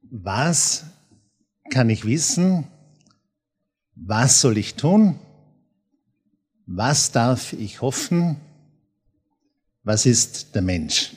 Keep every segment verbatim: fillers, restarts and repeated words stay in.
Was kann ich wissen? Was soll ich tun? Was darf ich hoffen? Was ist der Mensch?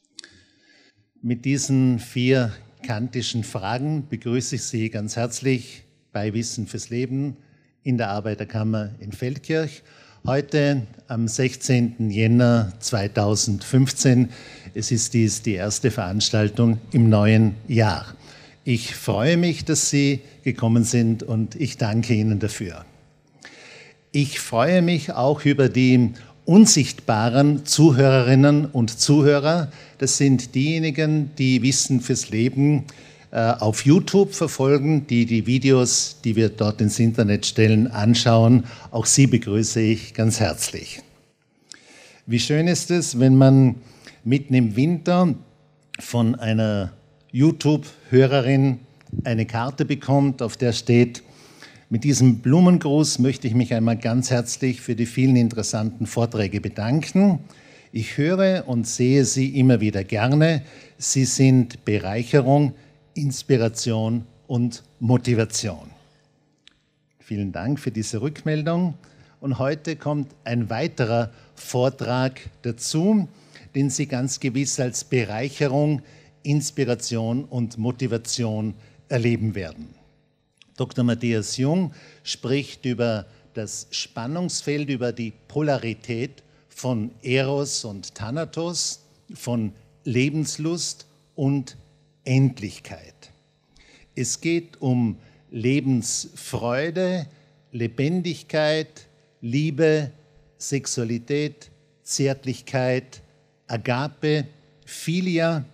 Mit diesen vier kantischen Fragen begrüße ich Sie ganz herzlich bei Wissen fürs Leben in der Arbeiterkammer in Feldkirch. Heute am sechzehnten Jänner zweitausendfünfzehn. Es ist dies die erste Veranstaltung im neuen Jahr. Ich freue mich, dass Sie gekommen sind und ich danke Ihnen dafür. Ich freue mich auch über die unsichtbaren Zuhörerinnen und Zuhörer. Das sind diejenigen, die Wissen fürs Leben äh, auf YouTube verfolgen, die die Videos, die wir dort ins Internet stellen, anschauen. Auch Sie begrüße ich ganz herzlich. Wie schön ist es, wenn man mitten im Winter von einer YouTube-Hörerin eine Karte bekommt, auf der steht: Mit diesem Blumengruß möchte ich mich einmal ganz herzlich für die vielen interessanten Vorträge bedanken. Ich höre und sehe Sie immer wieder gerne. Sie sind Bereicherung, Inspiration und Motivation. Vielen Dank für diese Rückmeldung. Und heute kommt ein weiterer Vortrag dazu, den Sie ganz gewiss als Bereicherung, Inspiration und Motivation erleben werden. Doktor Matthias Jung spricht über das Spannungsfeld, über die Polarität von Eros und Thanatos, von Lebenslust und Endlichkeit. Es geht um Lebensfreude, Lebendigkeit, Liebe, Sexualität, Zärtlichkeit, Agape, Philia,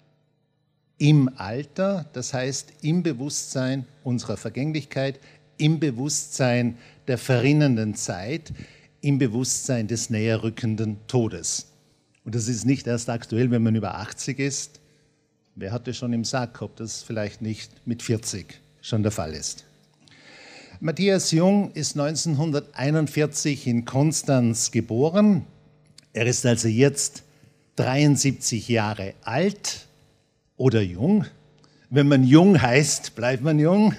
im Alter, das heißt im Bewusstsein unserer Vergänglichkeit, im Bewusstsein der verrinnenden Zeit, im Bewusstsein des näherrückenden Todes. Und das ist nicht erst aktuell, wenn man über achtzig ist. Wer hatte schon im Sack, ob das vielleicht nicht mit vierzig schon der Fall ist. Matthias Jung ist neunzehnhunderteinundvierzig in Konstanz geboren. Er ist also jetzt dreiundsiebzig Jahre alt. Oder jung. Wenn man jung heißt, bleibt man jung.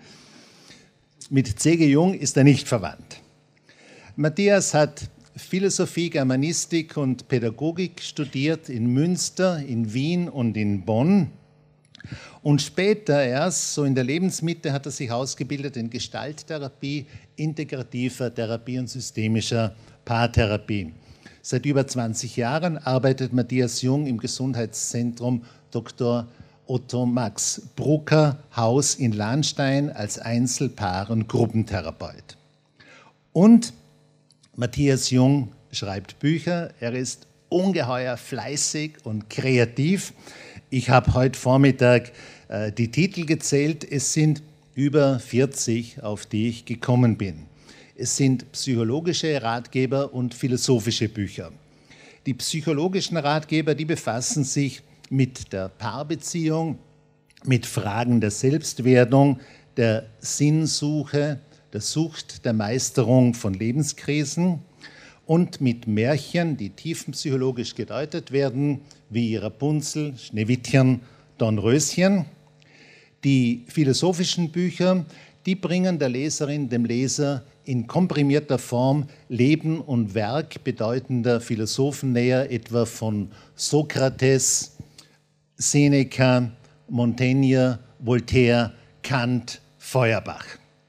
Mit C G Jung ist er nicht verwandt. Matthias hat Philosophie, Germanistik und Pädagogik studiert in Münster, in Wien und in Bonn. Und später erst, so in der Lebensmitte, hat er sich ausgebildet in Gestalttherapie, integrativer Therapie und systemischer Paartherapie. Seit über zwanzig Jahren arbeitet Matthias Jung im Gesundheitszentrum Doktor Otto Max Brucker Haus in Lahnstein als Einzel-, Paar- und Gruppentherapeut. Und Matthias Jung schreibt Bücher. Er ist ungeheuer fleißig und kreativ. Ich habe heute Vormittag äh, die Titel gezählt. Es sind über vierzig, auf die ich gekommen bin. Es sind psychologische Ratgeber und philosophische Bücher. Die psychologischen Ratgeber, die befassen sich mit der Paarbeziehung, mit Fragen der Selbstwertung, der Sinnsuche, der Sucht, der Meisterung von Lebenskrisen und mit Märchen, die tiefenpsychologisch gedeutet werden, wie Rapunzel, Schneewittchen, Dornröschen. Die philosophischen Bücher, die bringen der Leserin, dem Leser in komprimierter Form Leben und Werk bedeutender Philosophen näher, etwa von Sokrates, Seneca, Montaigne, Voltaire, Kant, Feuerbach.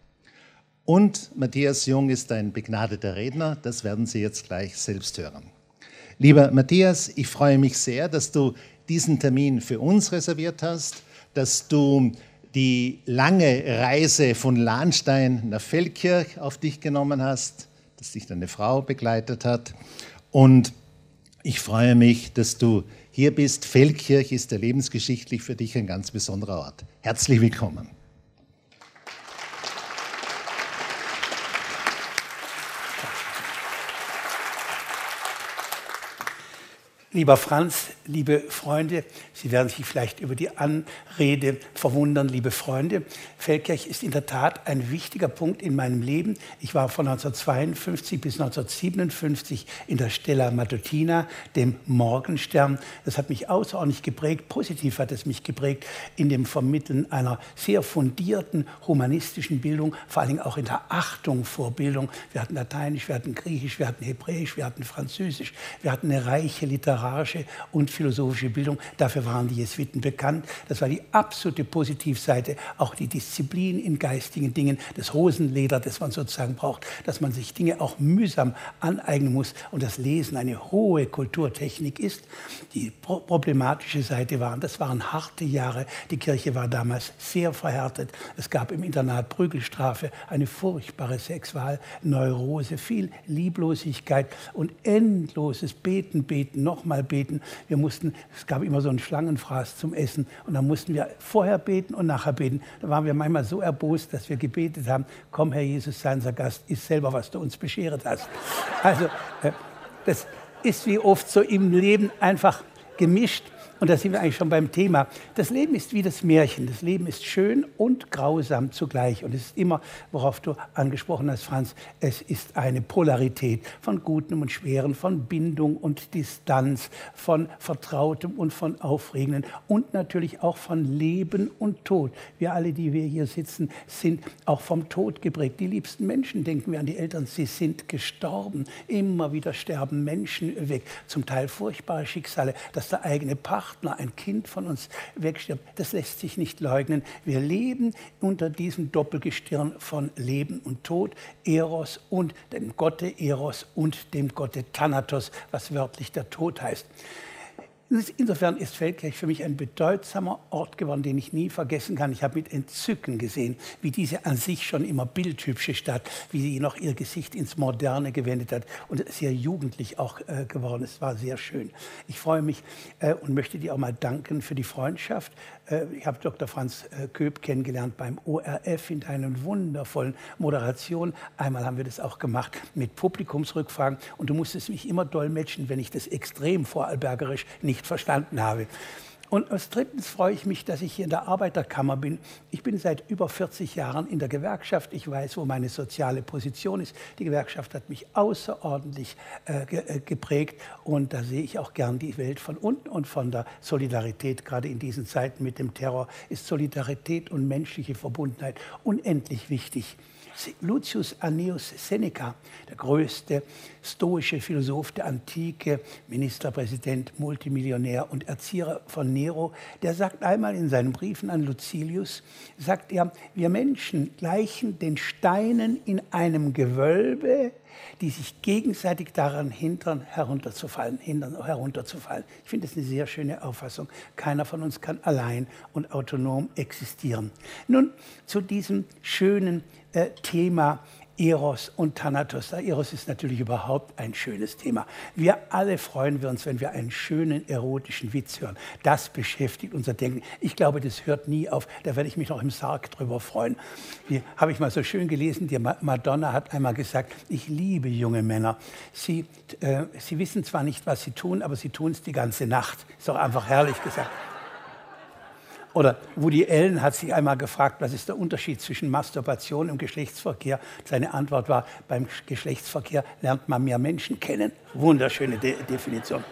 Und Matthias Jung ist ein begnadeter Redner, das werden Sie jetzt gleich selbst hören. Lieber Matthias, ich freue mich sehr, dass du diesen Termin für uns reserviert hast, dass du die lange Reise von Lahnstein nach Feldkirch auf dich genommen hast, dass dich deine Frau begleitet hat. Und ich freue mich, dass du hier bist. Feldkirch ist ja lebensgeschichtlich für dich ein ganz besonderer Ort. Herzlich willkommen. Lieber Franz, liebe Freunde, Sie werden sich vielleicht über die Anrede verwundern, liebe Freunde. Feldkirch ist in der Tat ein wichtiger Punkt in meinem Leben. Ich war von neunzehnhundertzweiundfünfzig bis neunzehnhundertsiebenundfünfzig in der Stella Matutina, dem Morgenstern. Das hat mich außerordentlich geprägt, positiv hat es mich geprägt in dem Vermitteln einer sehr fundierten humanistischen Bildung, vor allem auch in der Achtung vor Bildung. Wir hatten Lateinisch, wir hatten Griechisch, wir hatten Hebräisch, wir hatten Französisch, wir hatten eine reiche Literatur und philosophische Bildung. Dafür waren die Jesuiten bekannt. Das war die absolute Positivseite, auch die Disziplin in geistigen Dingen, das Hosenleder, das man sozusagen braucht, dass man sich Dinge auch mühsam aneignen muss und das Lesen eine hohe Kulturtechnik ist. Die pro problematische Seite waren, das waren harte Jahre. Die Kirche war damals sehr verhärtet. Es gab im Internat Prügelstrafe, eine furchtbare Sexualneurose, viel Lieblosigkeit und endloses Beten, Beten, nochmal mal beten. Wir mussten, es gab immer so einen Schlangenfraß zum Essen und dann mussten wir vorher beten und nachher beten. Da waren wir manchmal so erbost, dass wir gebetet haben, komm Herr Jesus, sei unser Gast, iss selber, was du uns beschert hast. Also das ist wie oft so im Leben einfach gemischt. Und da sind wir eigentlich schon beim Thema. Das Leben ist wie das Märchen. Das Leben ist schön und grausam zugleich. Und es ist immer, worauf du angesprochen hast, Franz, es ist eine Polarität von Gutem und Schweren, von Bindung und Distanz, von Vertrautem und von Aufregenden und natürlich auch von Leben und Tod. Wir alle, die wir hier sitzen, sind auch vom Tod geprägt. Die liebsten Menschen, denken wir an die Eltern, sie sind gestorben. Immer wieder sterben Menschen weg. Zum Teil furchtbare Schicksale, dass der eigene Partner, ein Kind von uns wegstirbt, das lässt sich nicht leugnen. Wir leben unter diesem Doppelgestirn von Leben und Tod, Eros und dem Gotte Eros und dem Gotte Thanatos, was wörtlich der Tod heißt. Insofern ist Feldkirch für mich ein bedeutsamer Ort geworden, den ich nie vergessen kann. Ich habe mit Entzücken gesehen, wie diese an sich schon immer bildhübsche Stadt, wie sie noch ihr Gesicht ins Moderne gewendet hat und sehr jugendlich auch äh, geworden ist. Es war sehr schön. Ich freue mich äh, und möchte dir auch mal danken für die Freundschaft. Äh, ich habe Doktor Franz äh, Köb kennengelernt beim O R F in deinen wundervollen Moderationen. Einmal haben wir das auch gemacht mit Publikumsrückfragen und du musstest mich immer dolmetschen, wenn ich das extrem vorarlbergerisch nicht verstanden habe. Und als drittens freue ich mich, dass ich hier in der Arbeiterkammer bin. Ich bin seit über vierzig Jahren in der Gewerkschaft. Ich weiß, wo meine soziale Position ist. Die Gewerkschaft hat mich außerordentlich äh, ge äh, geprägt und da sehe ich auch gern die Welt von unten und von der Solidarität. Gerade in diesen Zeiten mit dem Terror ist Solidarität und menschliche Verbundenheit unendlich wichtig. Lucius Annaeus Seneca, der größte stoische Philosoph der Antike, Ministerpräsident, Multimillionär und Erzieher von Nero, der sagt einmal in seinen Briefen an Lucilius, sagt er, wir Menschen gleichen den Steinen in einem Gewölbe, die sich gegenseitig daran hindern, herunterzufallen, hindern, herunterzufallen. Ich finde das eine sehr schöne Auffassung. Keiner von uns kann allein und autonom existieren. Nun zu diesem schönen äh, Thema Eros und Thanatos. Eros ist natürlich überhaupt ein schönes Thema. Wir alle freuen wir uns, wenn wir einen schönen erotischen Witz hören. Das beschäftigt unser Denken. Ich glaube, das hört nie auf. Da werde ich mich noch im Sarg drüber freuen. Hier habe ich mal so schön gelesen, die Madonna hat einmal gesagt, ich liebe junge Männer. Sie, äh, sie wissen zwar nicht, was sie tun, aber sie tun es die ganze Nacht. Ist doch einfach herrlich gesagt. Oder Woody Allen hat sich einmal gefragt, was ist der Unterschied zwischen Masturbation und Geschlechtsverkehr? Seine Antwort war, beim Geschlechtsverkehr lernt man mehr Menschen kennen. Wunderschöne De- Definition.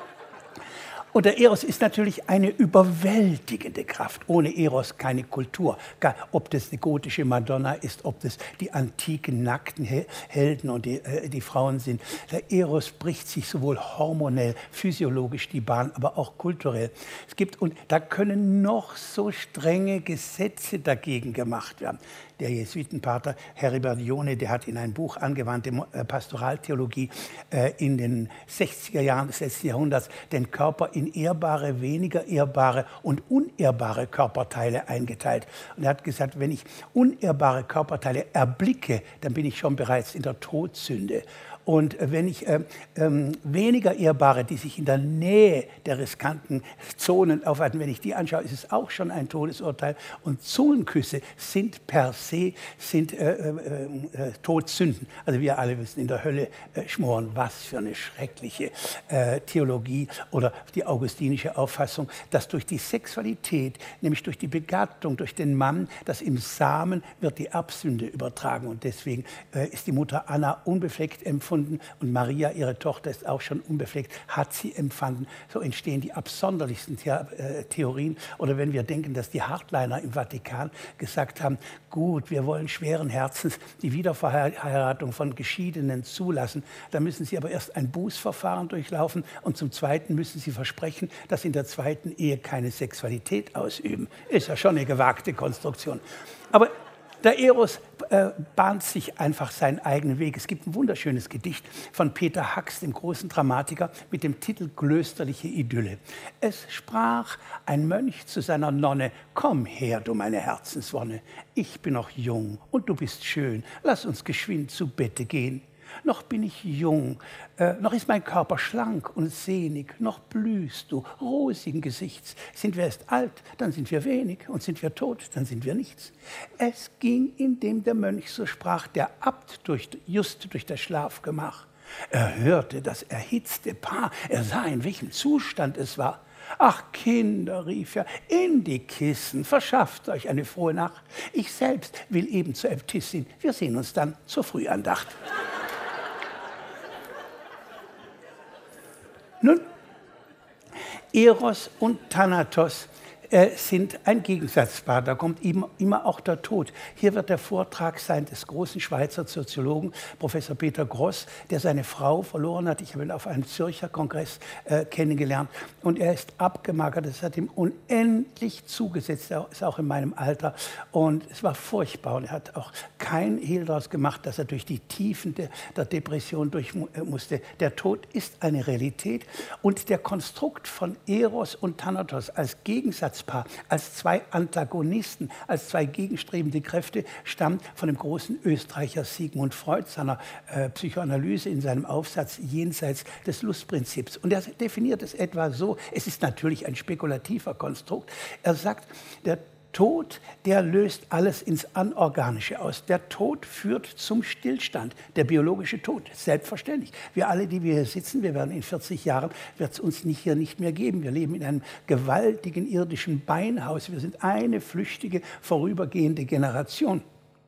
Und der Eros ist natürlich eine überwältigende Kraft. Ohne Eros keine Kultur. Ob das die gotische Madonna ist, ob das die antiken nackten Helden und die, äh, die Frauen sind. Der Eros bricht sich sowohl hormonell, physiologisch die Bahn, aber auch kulturell. Es gibt, und da können noch so strenge Gesetze dagegen gemacht werden. Der Jesuitenpater Heribertione, der hat in einem Buch Angewandte Pastoraltheologie äh, in den sechziger Jahren des letzten Jahrhunderts den Körper in ehrbare, weniger ehrbare und unehrbare Körperteile eingeteilt. Und er hat gesagt, wenn ich unehrbare Körperteile erblicke, dann bin ich schon bereits in der Todsünde. Und wenn ich äh, äh, weniger Ehrbare, die sich in der Nähe der riskanten Zonen aufhalten, wenn ich die anschaue, ist es auch schon ein Todesurteil. Und Zungenküsse sind per se sind, äh, äh, äh, Todsünden. Also wir alle wissen, in der Hölle äh, schmoren. Was für eine schreckliche äh, Theologie oder die augustinische Auffassung, dass durch die Sexualität, nämlich durch die Begattung, durch den Mann, dass im Samen wird die Erbsünde übertragen. Und deswegen äh, ist die Mutter Anna unbefleckt empfunden und Maria, ihre Tochter, ist auch schon unbefleckt, hat sie empfangen. So entstehen die absonderlichsten The äh, Theorien. Oder wenn wir denken, dass die Hardliner im Vatikan gesagt haben, gut, wir wollen schweren Herzens die Wiederverheiratung von Geschiedenen zulassen, dann müssen sie aber erst ein Bußverfahren durchlaufen und zum Zweiten müssen sie versprechen, dass in der zweiten Ehe keine Sexualität ausüben. Ist ja schon eine gewagte Konstruktion. Aber der Eros äh, bahnt sich einfach seinen eigenen Weg. Es gibt ein wunderschönes Gedicht von Peter Hacks, dem großen Dramatiker, mit dem Titel Klösterliche Idylle. Es sprach ein Mönch zu seiner Nonne: Komm her, du meine Herzenswonne, ich bin noch jung und du bist schön, lass uns geschwind zu Bette gehen. Noch bin ich jung, äh, noch ist mein Körper schlank und sehnig, noch blühst du rosigen Gesichts. Sind wir erst alt, dann sind wir wenig, und sind wir tot, dann sind wir nichts. Es ging, indem der Mönch so sprach, der Abt durch, just durch das Schlafgemach. Er hörte das erhitzte Paar, er sah, in welchem Zustand es war. Ach Kinder, rief er, in die Kissen, verschafft euch eine frohe Nacht. Ich selbst will eben zur Äbtissin, wir sehen uns dann zur Frühandacht. Nun, Eros und Thanatos äh, sind ein Gegensatzpaar. Da kommt eben immer auch der Tod. Hier wird der Vortrag sein des großen Schweizer Soziologen Professor Peter Gross, der seine Frau verloren hat. Ich habe ihn auf einem Zürcher Kongress äh, kennengelernt. Und er ist abgemagert. Das hat ihm unendlich zugesetzt. Er ist auch in meinem Alter. Und es war furchtbar. Und er hat auch kein Hehl daraus gemacht, dass er durch die Tiefen der, der Depression durch musste. Der Tod ist eine Realität. Und der Konstrukt von Eros und Thanatos als Gegensatz, als zwei Antagonisten, als zwei gegenstrebende Kräfte, stammt von dem großen Österreicher Sigmund Freud, seiner äh, Psychoanalyse in seinem Aufsatz Jenseits des Lustprinzips. Und er definiert es etwa so, es ist natürlich ein spekulativer Konstrukt, er sagt, der Tod, der löst alles ins Anorganische aus. Der Tod führt zum Stillstand, der biologische Tod, selbstverständlich. Wir alle, die wir hier sitzen, wir werden in vierzig Jahren, wird es uns nicht, hier nicht mehr geben. Wir leben in einem gewaltigen irdischen Beinhaus. Wir sind eine flüchtige, vorübergehende Generation.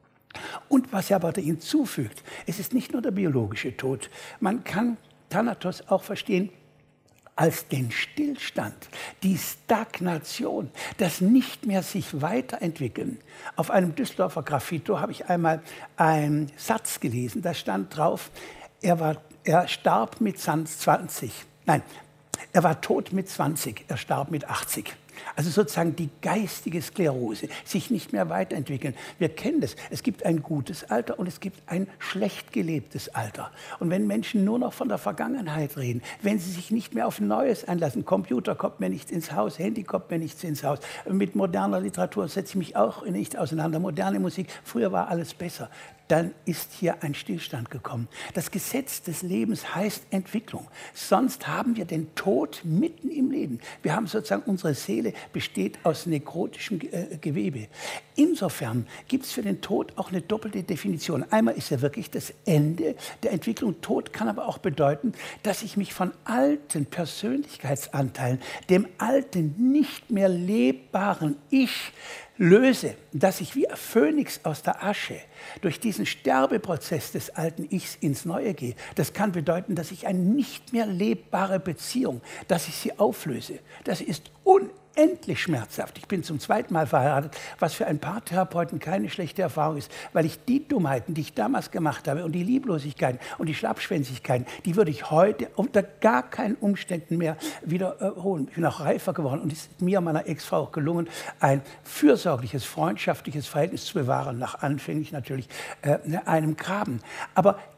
Und was er aber hinzufügt, es ist nicht nur der biologische Tod. Man kann Thanatos auch verstehen als den Stillstand, die Stagnation, das nicht mehr sich weiterentwickeln. Auf einem Düsseldorfer Graffito habe ich einmal einen Satz gelesen, da stand drauf, er, war, er starb mit zwanzig, nein, er war tot mit zwanzig, er starb mit achtzig. Also sozusagen die geistige Sklerose, sich nicht mehr weiterentwickeln. Wir kennen das. Es gibt ein gutes Alter und es gibt ein schlecht gelebtes Alter. Und wenn Menschen nur noch von der Vergangenheit reden, wenn sie sich nicht mehr auf Neues einlassen, Computer kommt mir nichts ins Haus, Handy kommt mir nichts ins Haus, mit moderner Literatur setze ich mich auch nicht auseinander, moderne Musik, früher war alles besser. Dann ist hier ein Stillstand gekommen. Das Gesetz des Lebens heißt Entwicklung. Sonst haben wir den Tod mitten im Leben. Wir haben sozusagen, unsere Seele besteht aus nekrotischem äh, Gewebe. Insofern gibt es für den Tod auch eine doppelte Definition. Einmal ist er wirklich das Ende der Entwicklung. Tod kann aber auch bedeuten, dass ich mich von alten Persönlichkeitsanteilen, dem alten, nicht mehr lebbaren Ich, löse, dass ich wie ein Phönix aus der Asche durch diesen Sterbeprozess des alten Ichs ins Neue gehe. Das kann bedeuten, dass ich eine nicht mehr lebbare Beziehung, dass ich sie auflöse. Das ist unendlich schmerzhaft. Ich bin zum zweiten Mal verheiratet, was für ein Paartherapeuten keine schlechte Erfahrung ist, weil ich die Dummheiten, die ich damals gemacht habe und die Lieblosigkeiten und die Schlappschwänzigkeiten, die würde ich heute unter gar keinen Umständen mehr wiederholen. Ich bin auch reifer geworden und es ist mir und meiner Ex-Frau auch gelungen, ein fürsorgliches, freundschaftliches Verhältnis zu bewahren, nach anfänglich natürlich äh, einem Graben. Aber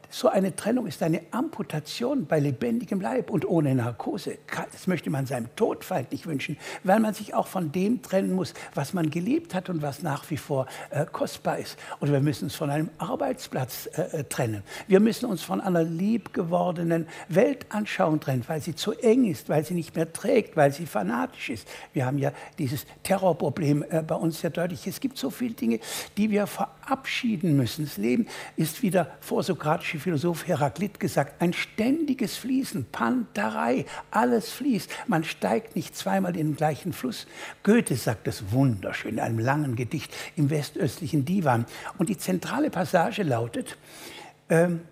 so eine Trennung ist eine Amputation bei lebendigem Leib und ohne Narkose. Das möchte man seinem Todfeind nicht wünschen, weil man sich auch von dem trennen muss, was man geliebt hat und was nach wie vor äh, kostbar ist. Und wir müssen uns von einem Arbeitsplatz äh, trennen. Wir müssen uns von einer liebgewordenen Weltanschauung trennen, weil sie zu eng ist, weil sie nicht mehr trägt, weil sie fanatisch ist. Wir haben ja dieses Terrorproblem äh, bei uns sehr deutlich. Es gibt so viele Dinge, die wir verabschieden müssen. Das Leben ist, wie der vorsokratische Philosoph Heraklit gesagt, ein ständiges Fließen, Pantarei, alles fließt. Man steigt nicht zweimal in den gleichen Fluss. Goethe sagt das wunderschön in einem langen Gedicht im westöstlichen Divan. Und die zentrale Passage lautet, ähm,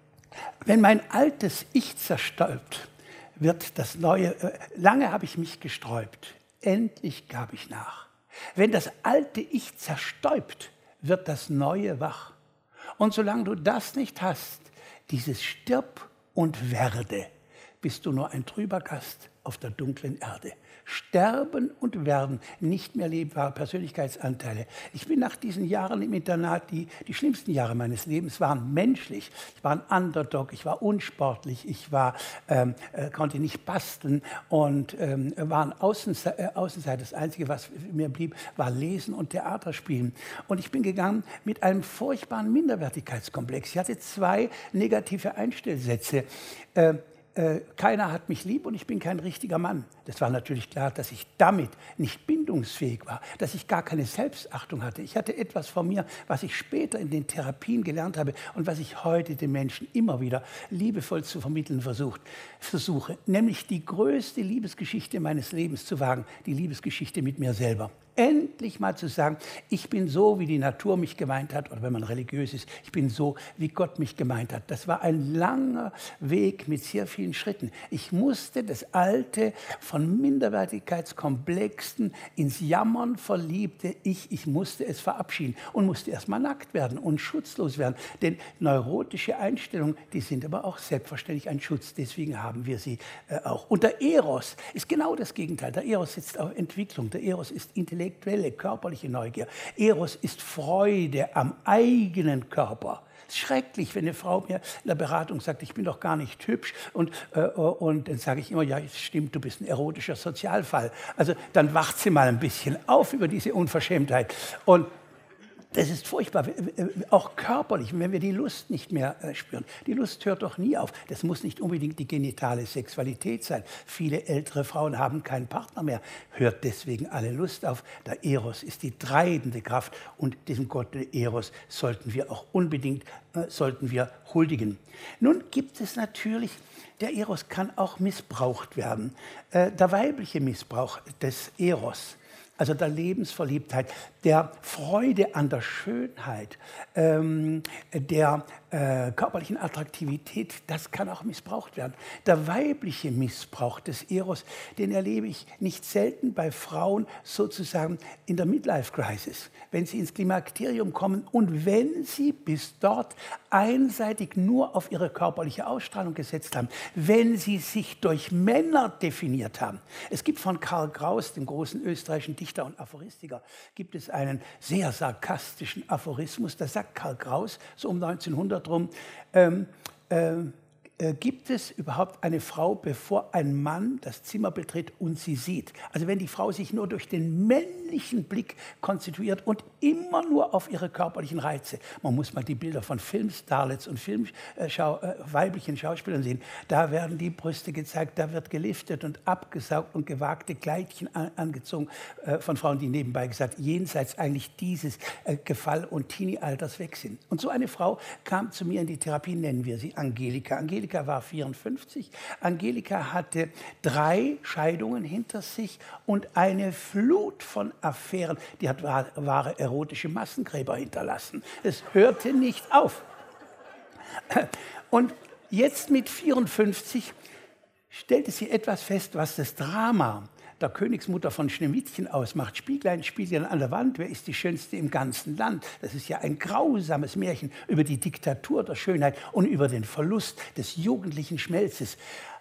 wenn mein altes Ich zerstäubt, wird das Neue, äh, lange habe ich mich gesträubt, endlich gab ich nach. Wenn das alte Ich zerstäubt, wird das Neue wach. Und solange du das nicht hast, dieses Stirb und werde, bist du nur ein trüber Gast auf der dunklen Erde. Sterben und werden, nicht mehr lebbare Persönlichkeitsanteile. Ich bin nach diesen Jahren im Internat, die, die schlimmsten Jahre meines Lebens waren menschlich. Ich war ein Underdog, ich war unsportlich, ich war, ähm, äh, konnte nicht basteln und ähm, war ein Außense äh, Außenseiter. Das Einzige, was mir blieb, war Lesen und Theater spielen. Und ich bin gegangen mit einem furchtbaren Minderwertigkeitskomplex. Ich hatte zwei negative Einstellsätze. Äh, Äh, keiner hat mich lieb und ich bin kein richtiger Mann. Das war natürlich klar, dass ich damit nicht bindungsfähig war, dass ich gar keine Selbstachtung hatte. Ich hatte etwas von mir, was ich später in den Therapien gelernt habe und was ich heute den Menschen immer wieder liebevoll zu vermitteln versucht, versuche, nämlich die größte Liebesgeschichte meines Lebens zu wagen, die Liebesgeschichte mit mir selber. Endlich mal zu sagen, ich bin so, wie die Natur mich gemeint hat, oder wenn man religiös ist, ich bin so, wie Gott mich gemeint hat. Das war ein langer Weg mit sehr vielen Schritten. Ich musste das alte, von Minderwertigkeitskomplexen ins Jammern verliebte Ich, ich musste es verabschieden und musste erst mal nackt werden und schutzlos werden. Denn neurotische Einstellungen, die sind aber auch selbstverständlich ein Schutz. Deswegen haben wir sie äh, auch. Und der Eros ist genau das Gegenteil. Der Eros setzt auf Entwicklung. Der Eros ist intellektuell. Intellektuelle, körperliche Neugier. Eros ist Freude am eigenen Körper. Es ist schrecklich, wenn eine Frau mir in der Beratung sagt, ich bin doch gar nicht hübsch. Und, äh, und dann sage ich immer, ja, es stimmt, du bist ein erotischer Sozialfall. Also dann wacht sie mal ein bisschen auf über diese Unverschämtheit. Und das ist furchtbar, auch körperlich, wenn wir die Lust nicht mehr spüren. Die Lust hört doch nie auf. Das muss nicht unbedingt die genitale Sexualität sein. Viele ältere Frauen haben keinen Partner mehr, hört deswegen alle Lust auf. Der Eros ist die treibende Kraft und diesem Gott Eros sollten wir auch unbedingt äh, sollten wir huldigen. Nun gibt es natürlich, der Eros kann auch missbraucht werden. Äh, der weibliche Missbrauch des Eros, also der Lebensverliebtheit, der Freude an der Schönheit, ähm, der äh, körperlichen Attraktivität, das kann auch missbraucht werden. Der weibliche Missbrauch des Eros, den erlebe ich nicht selten bei Frauen sozusagen in der Midlife-Crisis, wenn sie ins Klimakterium kommen und wenn sie bis dort einseitig nur auf ihre körperliche Ausstrahlung gesetzt haben, wenn sie sich durch Männer definiert haben. Es gibt von Karl Kraus, dem großen österreichischen Dichter und Aphoristiker, gibt es einen sehr sarkastischen Aphorismus. Da sagt Karl Kraus, so um neunzehnhundert rum, ähm, ähm, äh, gibt es überhaupt eine Frau, bevor ein Mann das Zimmer betritt und sie sieht? Also wenn die Frau sich nur durch den männlichen Blick konstituiert und immer nur auf ihre körperlichen Reize. Man muss mal die Bilder von Filmstarlets und Film, äh, Schau, äh, weiblichen Schauspielern sehen. Da werden die Brüste gezeigt, da wird geliftet und abgesaugt und gewagte Kleidchen an, angezogen äh, von Frauen, die nebenbei gesagt jenseits eigentlich dieses äh, Gefall- und Teenie-Alters weg sind. Und so eine Frau kam zu mir in die Therapie, nennen wir sie Angelika. Angelika Angelika war vierundfünfzig. Angelika hatte drei Scheidungen hinter sich und eine Flut von Affären. Die hat wahre erotische Massengräber hinterlassen. Es hörte nicht auf. Und jetzt mit vierundfünfzig stellte sie etwas fest, was das Drama der Königsmutter von Schneewittchen ausmacht. Spieglein, Spieglein an der Wand, wer ist die Schönste im ganzen Land? Das ist ja ein grausames Märchen über die Diktatur der Schönheit und über den Verlust des jugendlichen Schmelzes.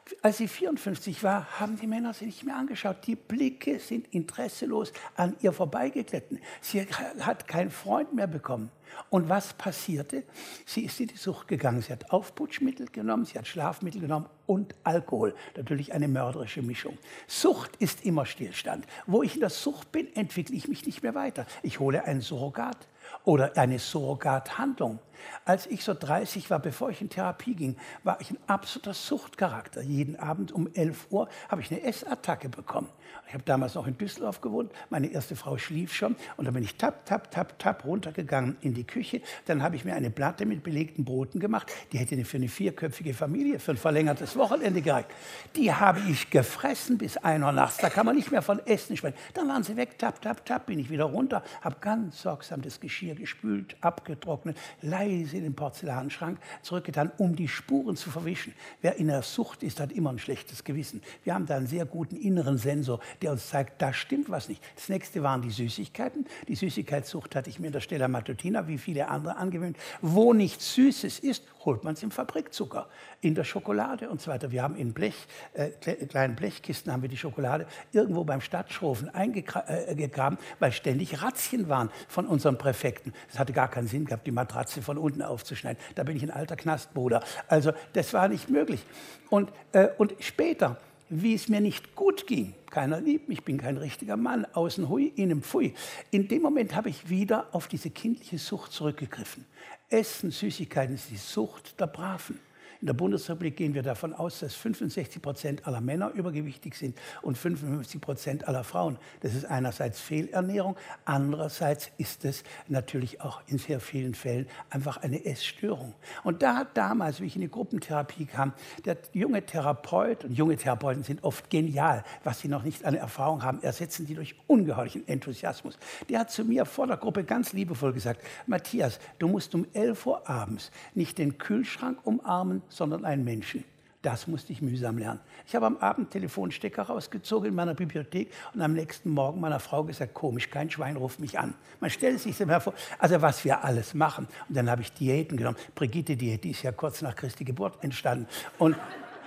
Als sie vierundfünfzig war, haben die Männer sie nicht mehr angeschaut. Die Blicke sind interesselos an ihr vorbeigeglitten. Sie hat keinen Freund mehr bekommen. Und was passierte? Sie ist in die Sucht gegangen. Sie hat Aufputschmittel genommen, sie hat Schlafmittel genommen und Alkohol. Natürlich eine mörderische Mischung. Sucht ist immer Stillstand. Wo ich in der Sucht bin, entwickle ich mich nicht mehr weiter. Ich hole einen Surrogat oder eine Surrogathandlung. Als ich so dreißig war, bevor ich in Therapie ging, war ich ein absoluter Suchtcharakter. Jeden Abend um elf Uhr habe ich eine Essattacke bekommen. Ich habe damals noch in Düsseldorf gewohnt. Meine erste Frau schlief schon. Und dann bin ich tap, tap, tap, tap runtergegangen in die Küche. Dann habe ich mir eine Platte mit belegten Broten gemacht. Die hätte für eine vierköpfige Familie, für ein verlängertes Wochenende gereicht. Die habe ich gefressen bis ein Uhr nachts. Da kann man nicht mehr von Essen sprechen. Dann waren sie weg, tap, tap, tap, bin ich wieder runter. Habe ganz sorgsam das Geschirr gespült, abgetrocknet, leise in den Porzellanschrank zurückgetan, um die Spuren zu verwischen. Wer in der Sucht ist, hat immer ein schlechtes Gewissen. Wir haben da einen sehr guten inneren Sensor, der uns zeigt, da stimmt was nicht. Das nächste waren die Süßigkeiten. Die Süßigkeitssucht hatte ich mir in der Stella Matutina, wie viele andere, angewöhnt. Wo nichts Süßes ist, holt man es im Fabrikzucker, in der Schokolade und so weiter. Wir haben in Blech, äh, kleinen Blechkisten haben wir die Schokolade irgendwo beim Stadtschrofen eingegraben, weil ständig Razzien waren von unseren Präfekten. Es hatte gar keinen Sinn gehabt, die Matratze von unten aufzuschneiden. Da bin ich ein alter Knastbruder. Also das war nicht möglich. Und, äh, und später, wie es mir nicht gut ging, keiner liebt mich, ich bin kein richtiger Mann, außen hui, innen pfui. In dem Moment habe ich wieder auf diese kindliche Sucht zurückgegriffen. Essen, Süßigkeiten ist die Sucht der Braven. In der Bundesrepublik gehen wir davon aus, dass fünfundsechzig Prozent aller Männer übergewichtig sind und fünfundfünfzig Prozent aller Frauen. Das ist einerseits Fehlernährung, andererseits ist es natürlich auch in sehr vielen Fällen einfach eine Essstörung. Und da hat damals, wie ich in die Gruppentherapie kam, der junge Therapeut, und junge Therapeuten sind oft genial, was sie noch nicht an Erfahrung haben, ersetzen die durch ungeheuerlichen Enthusiasmus. Der hat zu mir vor der Gruppe ganz liebevoll gesagt, Matthias, du musst um elf Uhr abends nicht den Kühlschrank umarmen, sondern einen Menschen. Das musste ich mühsam lernen. Ich habe am Abend Telefonstecker rausgezogen in meiner Bibliothek und am nächsten Morgen meiner Frau gesagt, komisch, kein Schwein ruft mich an. Man stellt sich das mal vor, also was wir alles machen. Und dann habe ich Diäten genommen. Brigitte-Diät, die ist ja kurz nach Christi Geburt entstanden. Und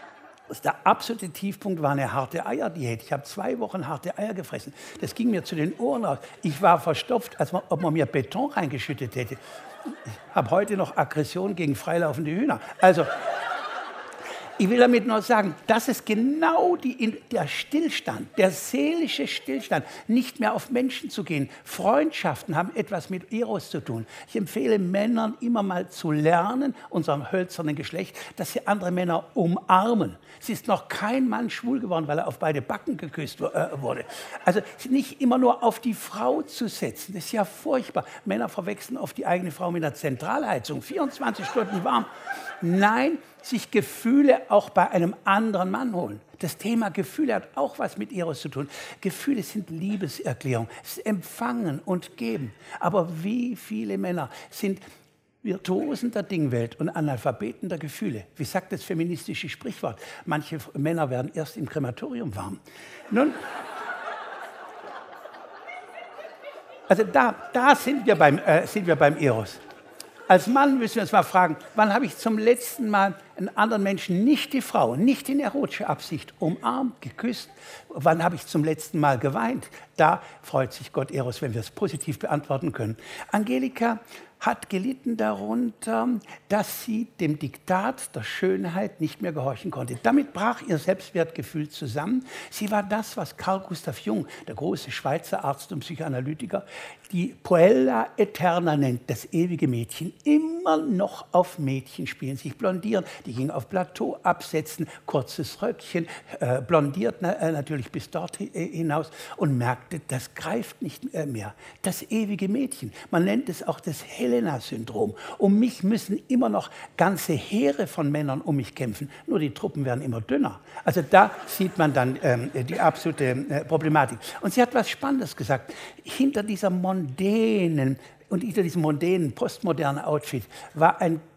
der absolute Tiefpunkt war eine harte Eierdiät. Ich habe zwei Wochen harte Eier gefressen. Das ging mir zu den Ohren raus. Ich war verstopft, als ob man mir Beton reingeschüttet hätte. Ich habe heute noch Aggression gegen freilaufende Hühner. Also, ich will damit nur sagen, das ist genau die, der Stillstand, der seelische Stillstand, nicht mehr auf Menschen zu gehen. Freundschaften haben etwas mit Eros zu tun. Ich empfehle Männern immer mal zu lernen, unserem hölzernen Geschlecht, dass sie andere Männer umarmen. Es ist noch kein Mann schwul geworden, weil er auf beide Backen geküsst äh, wurde. Also nicht immer nur auf die Frau zu setzen, das ist ja furchtbar. Männer verwechseln oft die eigene Frau mit einer Zentralheizung, vierundzwanzig Stunden warm. Nein, sich Gefühle auch bei einem anderen Mann holen. Das Thema Gefühle hat auch was mit Eros zu tun. Gefühle sind Liebeserklärung, es ist Empfangen und Geben. Aber wie viele Männer sind Virtuosen der Dingwelt und Analphabeten der Gefühle? Wie sagt das feministische Sprichwort? Manche Männer werden erst im Krematorium warm. Nun, also da, da sind wir beim, äh, sind wir beim Eros. Als Mann müssen wir uns mal fragen, wann habe ich zum letzten Mal einen anderen Menschen, nicht die Frau, nicht in erotischer Absicht, umarmt, geküsst? Wann habe ich zum letzten Mal geweint? Da freut sich Gott Eros, wenn wir es positiv beantworten können. Angelika hat gelitten darunter, dass sie dem Diktat der Schönheit nicht mehr gehorchen konnte. Damit brach ihr Selbstwertgefühl zusammen. Sie war das, was Carl Gustav Jung, der große Schweizer Arzt und Psychoanalytiker, die Puella Eterna nennt, das ewige Mädchen. Immer noch auf Mädchen spielen, sich blondieren. Die ging auf Plateau absetzen, kurzes Röckchen, äh, blondiert na, äh, natürlich bis dort hinaus und merkte, das greift nicht mehr. Das ewige Mädchen. Man nennt es auch das Helena-Syndrom. Um mich müssen immer noch ganze Heere von Männern um mich kämpfen. Nur die Truppen werden immer dünner. Also da sieht man dann ähm, die absolute äh, Problematik. Und sie hat was Spannendes gesagt. Hinter dieser mondänen und hinter diesem mondänen, postmodernen Outfit war ein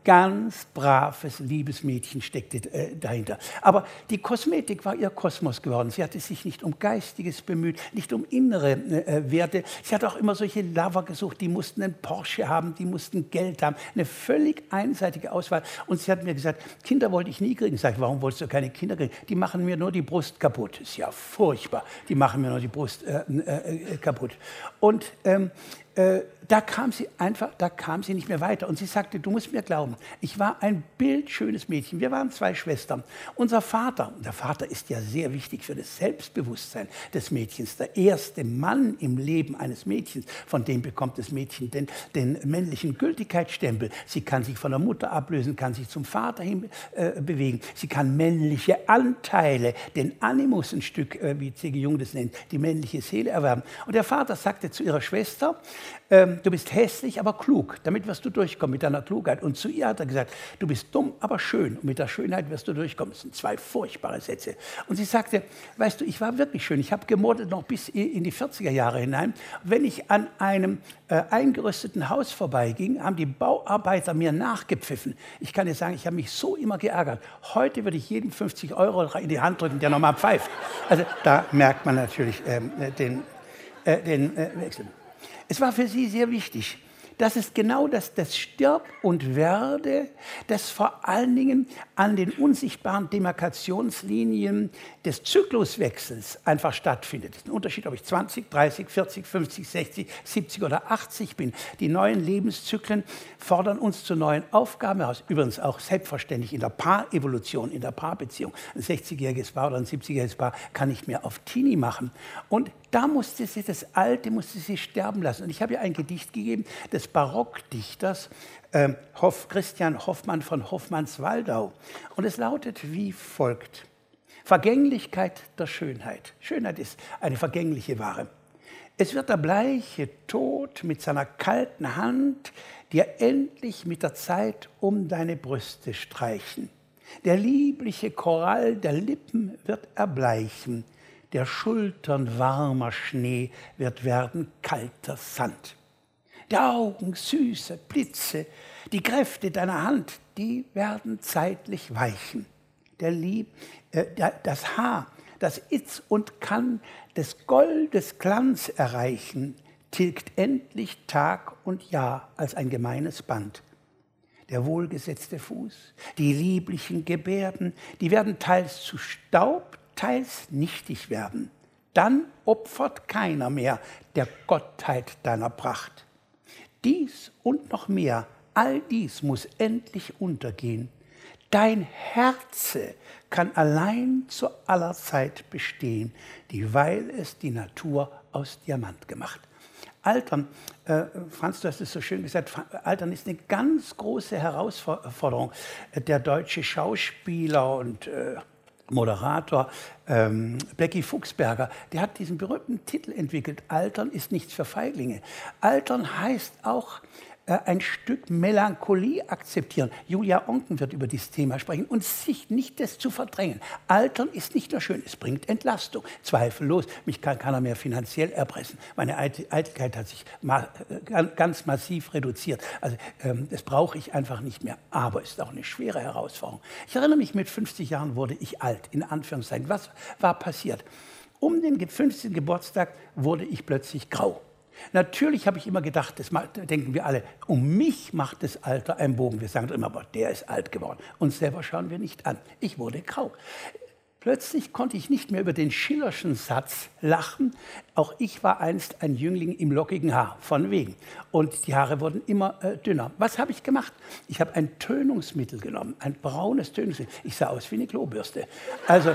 ganz braves, liebes Mädchen steckte äh, dahinter. Aber die Kosmetik war ihr Kosmos geworden. Sie hatte sich nicht um Geistiges bemüht, nicht um innere äh, Werte. Sie hat auch immer solche Lover gesucht, die mussten einen Porsche haben, die mussten Geld haben. Eine völlig einseitige Auswahl. Und sie hat mir gesagt, Kinder wollte ich nie kriegen. Ich sage, warum wolltest du keine Kinder kriegen? Die machen mir nur die Brust kaputt. Das ist ja furchtbar. Die machen mir nur die Brust äh, äh, kaputt. Und ähm, Äh, da kam sie einfach, da kam sie nicht mehr weiter. Und sie sagte, du musst mir glauben, ich war ein bildschönes Mädchen. Wir waren zwei Schwestern. Unser Vater, der Vater ist ja sehr wichtig für das Selbstbewusstsein des Mädchens. Der erste Mann im Leben eines Mädchens, von dem bekommt das Mädchen den, den männlichen Gültigkeitsstempel. Sie kann sich von der Mutter ablösen, kann sich zum Vater hin äh, bewegen. Sie kann männliche Anteile, den Animus ein Stück, äh, wie C G Jung das nennt, die männliche Seele erwerben. Und der Vater sagte zu ihrer Schwester, ähm, du bist hässlich, aber klug, damit wirst du durchkommen mit deiner Klugheit. Und zu ihr hat er gesagt, du bist dumm, aber schön, und mit der Schönheit wirst du durchkommen. Das sind zwei furchtbare Sätze. Und sie sagte, weißt du, ich war wirklich schön, ich habe gemodelt noch bis in die vierziger Jahre hinein. Wenn ich an einem äh, eingerüsteten Haus vorbeiging, haben die Bauarbeiter mir nachgepfiffen. Ich kann dir sagen, ich habe mich so immer geärgert. Heute würde ich jedem fünfzig Euro in die Hand drücken, der nochmal pfeift. Also da merkt man natürlich ähm, den, äh, den äh, Wechsel. Es war für sie sehr wichtig, dass es genau das, das Stirb und Werde, das vor allen Dingen an den unsichtbaren Demarkationslinien des Zykluswechsels einfach stattfindet. Es ist ein Unterschied, ob ich zwanzig, dreißig, vierzig, fünfzig, sechzig, siebzig oder achtzig bin. Die neuen Lebenszyklen fordern uns zu neuen Aufgaben heraus. Übrigens auch selbstverständlich in der Paarevolution, in der Paarbeziehung. Ein sechzigjähriges Paar oder ein siebzigjähriges Paar kann nicht mehr auf Teenie machen. Und da musste sie, das Alte musste sie sterben lassen. Und ich habe ihr ein Gedicht gegeben des Barockdichters äh, Hoff, Christian Hoffmann von Hoffmannswaldau. Und es lautet wie folgt. Vergänglichkeit der Schönheit. Schönheit ist eine vergängliche Ware. Es wird der bleiche Tod mit seiner kalten Hand dir endlich mit der Zeit um deine Brüste streichen. Der liebliche Korall der Lippen wird erbleichen. Der Schultern warmer Schnee wird werden kalter Sand. Der Augen süße Blitze, die Kräfte deiner Hand, die werden zeitlich weichen. Der Lieb, äh, das Haar, das itz und kann des Goldes Glanz erreichen, tilgt endlich Tag und Jahr als ein gemeines Band. Der wohlgesetzte Fuß, die lieblichen Gebärden, die werden teils zu Staub, teils nichtig werden. Dann opfert keiner mehr der Gottheit deiner Pracht. Dies und noch mehr, all dies muss endlich untergehen. Dein Herze kann allein zu aller Zeit bestehen, dieweil es die Natur aus Diamant gemacht. Altern, äh, Franz, du hast es so schön gesagt, Altern ist eine ganz große Herausforderung. Der deutsche Schauspieler und äh, Moderator ähm, Becky Fuchsberger, der hat diesen berühmten Titel entwickelt, Altern ist nichts für Feiglinge. Altern heißt auch äh, ein Stück Melancholie akzeptieren. Julia Onken wird über dieses Thema sprechen und sich nicht das zu verdrängen. Altern ist nicht nur schön, es bringt Entlastung. Zweifellos, mich kann keiner mehr finanziell erpressen. Meine Eitelkeit hat sich ma ganz massiv reduziert. Also ähm, das brauche ich einfach nicht mehr. Aber es ist auch eine schwere Herausforderung. Ich erinnere mich, mit fünfzig Jahren wurde ich alt, in Anführungszeichen. Was war passiert? Um den fünfzehnten Geburtstag wurde ich plötzlich grau. Natürlich habe ich immer gedacht, das denken wir alle, um mich macht das Alter einen Bogen. Wir sagen immer, aber der ist alt geworden. Uns selber schauen wir nicht an. Ich wurde grau. Plötzlich konnte ich nicht mehr über den Schillerschen Satz lachen. Auch ich war einst ein Jüngling im lockigen Haar, von wegen. Und die Haare wurden immer äh, dünner. Was habe ich gemacht? Ich habe ein Tönungsmittel genommen, ein braunes Tönungsmittel. Ich sah aus wie eine Klobürste. Also,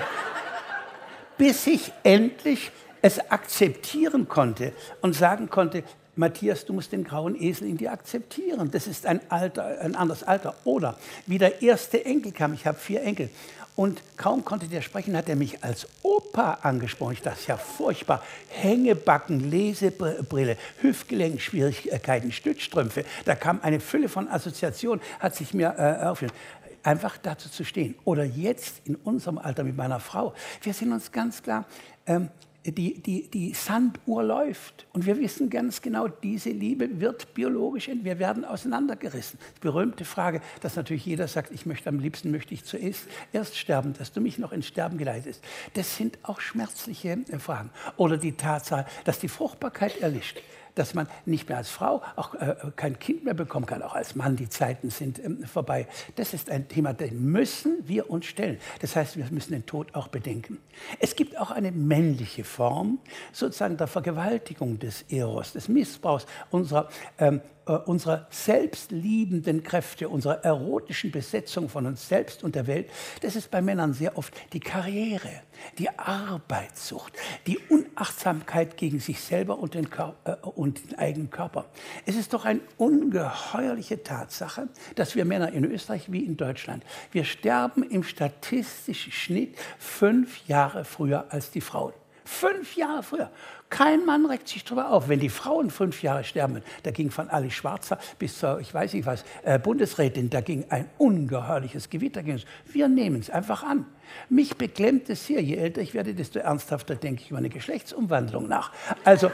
bis ich endlich es akzeptieren konnte und sagen konnte, Matthias, du musst den grauen Esel in dir akzeptieren. Das ist ein, Alter, ein anderes Alter. Oder wie der erste Enkel kam, ich habe vier Enkel. Und kaum konnte der sprechen, hat er mich als Opa angesprochen. Ich dachte, das ist ja furchtbar. Hängebacken, Lesebrille, Hüftgelenkschwierigkeiten, Stützstrümpfe. Da kam eine Fülle von Assoziationen, hat sich mir äh, aufgenommen. Einfach dazu zu stehen. Oder jetzt in unserem Alter mit meiner Frau. Wir sind uns ganz klar, ähm, die, die, die Sanduhr läuft. Und wir wissen ganz genau, diese Liebe wird biologisch enden. Wir werden auseinandergerissen. Die berühmte Frage, dass natürlich jeder sagt, ich möchte am liebsten möchte ich zuerst erst sterben, dass du mich noch ins Sterben geleitest. Das sind auch schmerzliche Fragen. Oder die Tatsache, dass die Fruchtbarkeit erlischt, dass man nicht mehr als Frau auch äh, kein Kind mehr bekommen kann, auch als Mann, die Zeiten sind ähm, vorbei. Das ist ein Thema, dem müssen wir uns stellen. Das heißt, wir müssen den Tod auch bedenken. Es gibt auch eine männliche Form, sozusagen der Vergewaltigung des Eros, des Missbrauchs unserer ähm, unserer selbstliebenden Kräfte, unserer erotischen Besetzung von uns selbst und der Welt. Das ist bei Männern sehr oft die Karriere, die Arbeitssucht, die Unachtsamkeit gegen sich selber und den, Körper, äh, und den eigenen Körper. Es ist doch eine ungeheuerliche Tatsache, dass wir Männer in Österreich wie in Deutschland, wir sterben im statistischen Schnitt fünf Jahre früher als die Frauen. Fünf Jahre früher. Kein Mann regt sich darüber auf, wenn die Frauen fünf Jahre sterben. Da ging von Alice Schwarzer bis zur, ich weiß nicht was, äh, Bundesrätin, da ging ein ungeheuerliches Gewitter. Wir nehmen es einfach an. Mich beklemmt es sehr. Je älter ich werde, desto ernsthafter denke ich über eine Geschlechtsumwandlung nach. Also,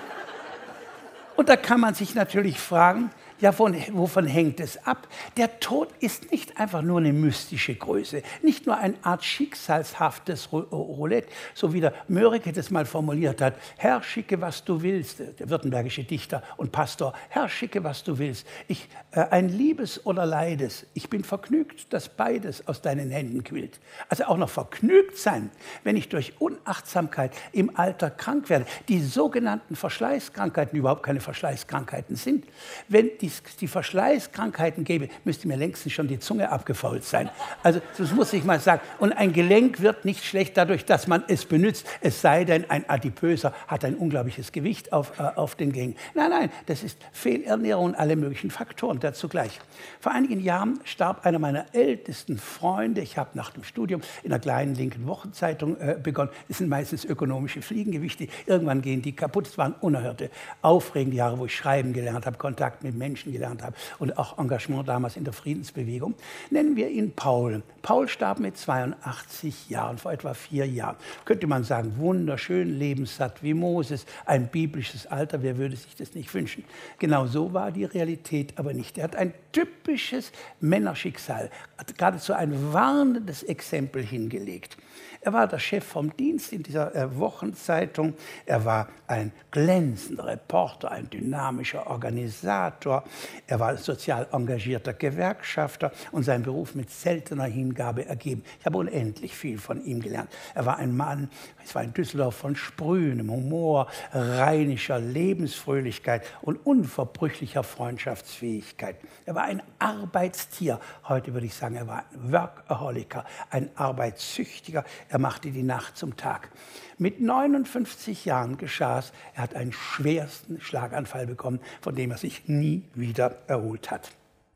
und da kann man sich natürlich fragen, ja, von, wovon hängt es ab? Der Tod ist nicht einfach nur eine mystische Größe, nicht nur eine Art schicksalshaftes Roulette, so wie der Mörike das mal formuliert hat. Herr, schicke, was du willst, der württembergische Dichter und Pastor. Herr, schicke, was du willst. Ich, äh, ein Liebes oder Leides. Ich bin vergnügt, dass beides aus deinen Händen quillt. Also auch noch vergnügt sein, wenn ich durch Unachtsamkeit im Alter krank werde. Die sogenannten Verschleißkrankheiten, die überhaupt keine Verschleißkrankheiten sind. Wenn die die Verschleißkrankheiten gäbe, müsste mir längstens schon die Zunge abgefault sein. Also das muss ich mal sagen. Und ein Gelenk wird nicht schlecht dadurch, dass man es benutzt, es sei denn, ein Adipöser hat ein unglaubliches Gewicht auf, äh, auf den Gelenk. Nein, nein, das ist Fehlernährung und alle möglichen Faktoren dazu gleich. Vor einigen Jahren starb einer meiner ältesten Freunde. Ich habe nach dem Studium in einer kleinen linken Wochenzeitung äh, begonnen. Das sind meistens ökonomische Fliegengewichte. Irgendwann gehen die kaputt. Es waren unerhörte, aufregende Jahre, wo ich schreiben gelernt habe, Kontakt mit Menschen gelernt habe und auch Engagement damals in der Friedensbewegung. Nennen wir ihn Paul. Paul starb mit zweiundachtzig Jahren, vor etwa vier Jahren. Könnte man sagen, wunderschön, lebenssatt wie Moses, ein biblisches Alter, wer würde sich das nicht wünschen? Genau so war die Realität aber nicht. Er hat ein typisches Männerschicksal, hat geradezu ein warnendes Exempel hingelegt. Er war der Chef vom Dienst in dieser äh, Wochenzeitung. Er war ein glänzender Reporter, ein dynamischer Organisator. Er war sozial engagierter Gewerkschafter und seinen Beruf mit seltener Hingabe ergeben. Ich habe unendlich viel von ihm gelernt. Er war ein Mann, es war in Düsseldorf, von sprühendem Humor, rheinischer Lebensfröhlichkeit und unverbrüchlicher Freundschaftsfähigkeit. Er war ein Arbeitstier. Heute würde ich sagen, er war ein Workaholiker, ein Arbeitssüchtiger. Er machte die Nacht zum Tag. Mit neunundfünfzig Jahren geschah es, er hat einen schwersten Schlaganfall bekommen, von dem er sich nie wieder erholt hat.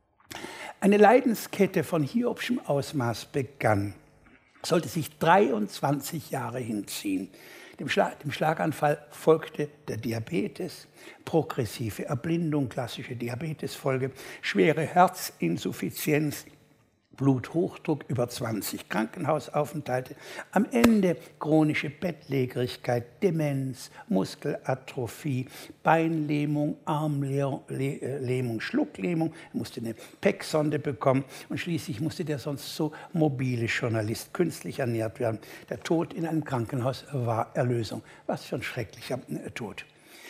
Eine Leidenskette von Hiobschem Ausmaß begann, sollte sich dreiundzwanzig Jahre hinziehen. Dem, Schlag, dem Schlaganfall folgte der Diabetes, progressive Erblindung, klassische Diabetesfolge, schwere Herzinsuffizienz, Bluthochdruck, über zwanzig Krankenhausaufenthalte, am Ende chronische Bettlägerigkeit, Demenz, Muskelatrophie, Beinlähmung, Armlähmung, Schlucklähmung, er musste eine P E C-Sonde bekommen und schließlich musste der sonst so mobile Journalist künstlich ernährt werden. Der Tod in einem Krankenhaus war Erlösung. Was für ein schrecklicher Tod.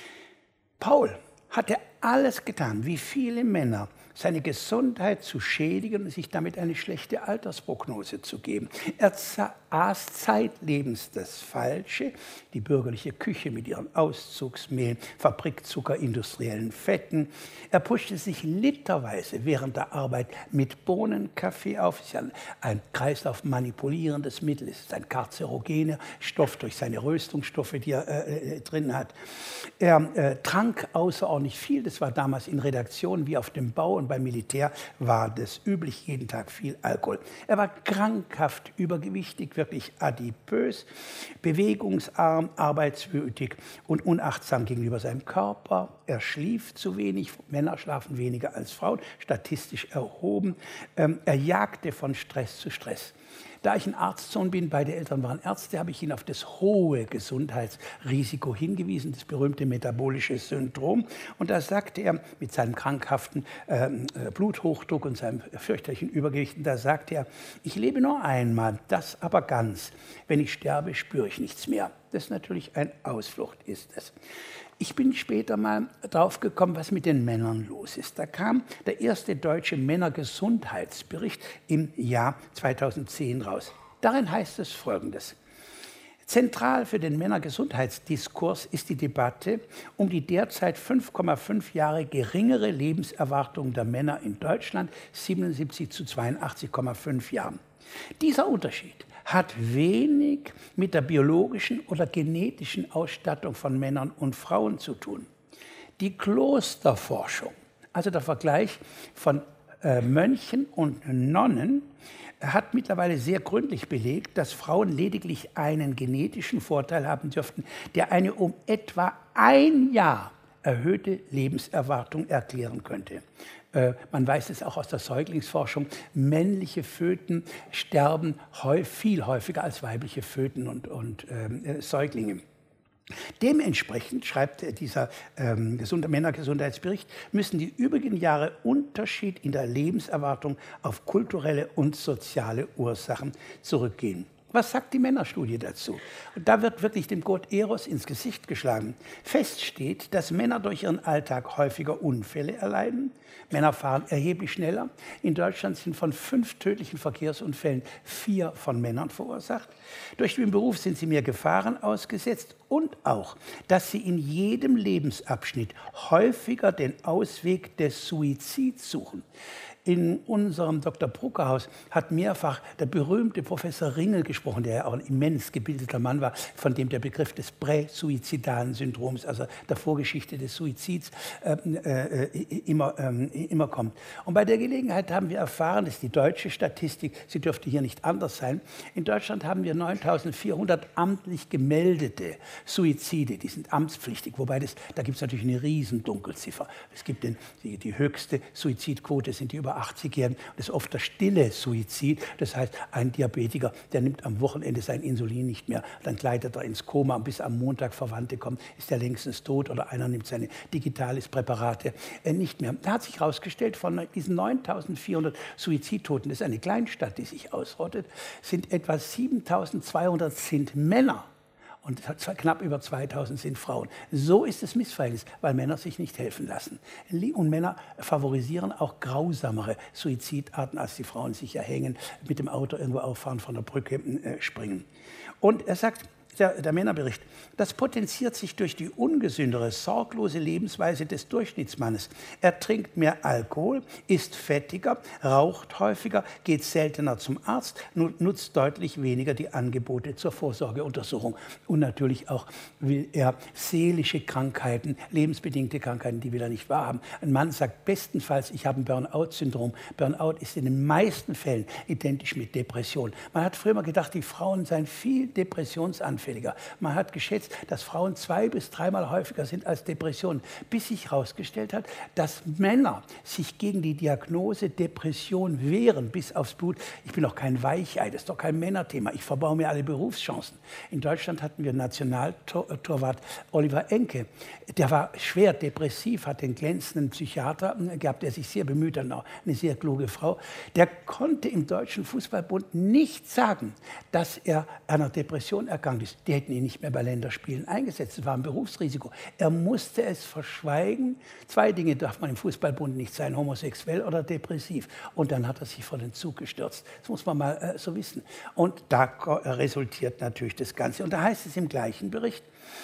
Paul hatte alles getan, wie viele Männer, seine Gesundheit zu schädigen und sich damit eine schlechte Altersprognose zu geben. Er aß zeitlebens das Falsche, die bürgerliche Küche mit ihren Auszugsmehlen, Fabrikzucker, industriellen Fetten. Er puschte sich literweise während der Arbeit mit Bohnenkaffee auf. Das ist ja ein Kreislauf manipulierendes Mittel, es ist ein karzerogener Stoff durch seine Röstungsstoffe, die er äh, drin hat. Er äh, trank außerordentlich viel, das war damals in Redaktionen wie auf dem Bau und beim Militär war das üblich, jeden Tag viel Alkohol. Er war krankhaft übergewichtig, wirklich adipös, bewegungsarm, arbeitswütig und unachtsam gegenüber seinem Körper. Er schlief zu wenig, Männer schlafen weniger als Frauen, statistisch erhoben. Er jagte von Stress zu Stress. Da ich ein Arztsohn bin, beide Eltern waren Ärzte, habe ich ihn auf das hohe Gesundheitsrisiko hingewiesen, das berühmte metabolische Syndrom. Und da sagte er mit seinem krankhaften ähm, Bluthochdruck und seinem fürchterlichen Übergewicht, da sagte er, ich lebe nur einmal, das aber ganz. Wenn ich sterbe, spüre ich nichts mehr. Das ist natürlich eine Ausflucht, ist es. Ich bin später mal drauf gekommen, was mit den Männern los ist. Da kam der erste deutsche Männergesundheitsbericht im Jahr zweitausendzehn raus. Darin heißt es Folgendes. Zentral für den Männergesundheitsdiskurs ist die Debatte um die derzeit fünf Komma fünf Jahre geringere Lebenserwartung der Männer in Deutschland, siebenundsiebzig zu zweiundachtzig Komma fünf Jahren. Dieser Unterschied hat wenig mit der biologischen oder genetischen Ausstattung von Männern und Frauen zu tun. Die Klosterforschung, also der Vergleich von äh, Mönchen und Nonnen, hat mittlerweile sehr gründlich belegt, dass Frauen lediglich einen genetischen Vorteil haben dürften, der eine um etwa ein Jahr erhöhte Lebenserwartung erklären könnte. Äh, man weiß es auch aus der Säuglingsforschung, männliche Föten sterben häufig, viel häufiger als weibliche Föten und, und äh, Säuglinge. Dementsprechend, schreibt dieser ähm, gesunde Männergesundheitsbericht, müssen die übrigen Jahre Unterschied in der Lebenserwartung auf kulturelle und soziale Ursachen zurückgehen. Was sagt die Männerstudie dazu? Und da wird wirklich dem Gott Eros ins Gesicht geschlagen. Fest steht, dass Männer durch ihren Alltag häufiger Unfälle erleiden. Männer fahren erheblich schneller. In Deutschland sind von fünf tödlichen Verkehrsunfällen vier von Männern verursacht. Durch den Beruf sind sie mehr Gefahren ausgesetzt und auch, dass sie in jedem Lebensabschnitt häufiger den Ausweg des Suizids suchen. In unserem Doktor Bruckerhaus hat mehrfach der berühmte Professor Ringel gesprochen, der ja auch ein immens gebildeter Mann war, von dem der Begriff des präsuizidalen Syndroms, also der Vorgeschichte des Suizids, äh, äh, immer, äh, immer kommt. Und bei der Gelegenheit haben wir erfahren, dass die deutsche Statistik, sie dürfte hier nicht anders sein, in Deutschland haben wir neuntausendvierhundert amtlich gemeldete Suizide, die sind amtspflichtig, wobei das, da gibt es natürlich eine riesen Dunkelziffer. Es gibt den, die, die höchste Suizidquote, sind die über achtzigjährigen, das ist oft der stille Suizid, das heißt, ein Diabetiker, der nimmt am Wochenende sein Insulin nicht mehr, dann gleitet er ins Koma und bis am Montag Verwandte kommen, ist er längstens tot oder einer nimmt seine digitales Präparate äh, nicht mehr. Da hat sich herausgestellt, von diesen neuntausendvierhundert Suizidtoten, das ist eine Kleinstadt, die sich ausrottet, sind etwa siebentausendzweihundert sind Männer. Und knapp über zweitausend sind Frauen. So ist das Missverhältnis, weil Männer sich nicht helfen lassen. Und Männer favorisieren auch grausamere Suizidarten, als die Frauen sich erhängen, mit dem Auto irgendwo auffahren, von der Brücke äh, springen. Und er sagt, der, der Männerbericht, das potenziert sich durch die ungesündere, sorglose Lebensweise des Durchschnittsmannes. Er trinkt mehr Alkohol, isst fettiger, raucht häufiger, geht seltener zum Arzt, nutzt deutlich weniger die Angebote zur Vorsorgeuntersuchung. Und natürlich auch will er seelische Krankheiten, lebensbedingte Krankheiten, die will er nicht wahrhaben. Ein Mann sagt bestenfalls, ich habe ein Burnout-Syndrom. Burnout ist in den meisten Fällen identisch mit Depression. Man hat früher mal gedacht, die Frauen seien viel depressionsanfälliger. Man hat geschätzt, dass Frauen zwei- bis dreimal häufiger sind als Depressionen, bis sich herausgestellt hat, dass Männer sich gegen die Diagnose Depression wehren, bis aufs Blut. Ich bin doch kein Weichei, das ist doch kein Männerthema. Ich verbaue mir alle Berufschancen. In Deutschland hatten wir Nationaltorwart Oliver Enke. Der war schwer depressiv, hat den glänzenden Psychiater gehabt, der sich sehr bemüht hat, eine sehr kluge Frau. Der konnte im Deutschen Fußballbund nicht sagen, dass er einer Depression erkrankt ist. Die hätten ihn nicht mehr bei Länderspielen eingesetzt. Das war ein Berufsrisiko. Er musste es verschweigen. Zwei Dinge darf man im Fußballbund nicht sein, homosexuell oder depressiv. Und dann hat er sich vor den Zug gestürzt. Das muss man mal äh, so wissen. Und da resultiert natürlich das Ganze. Und da heißt es im gleichen Bericht,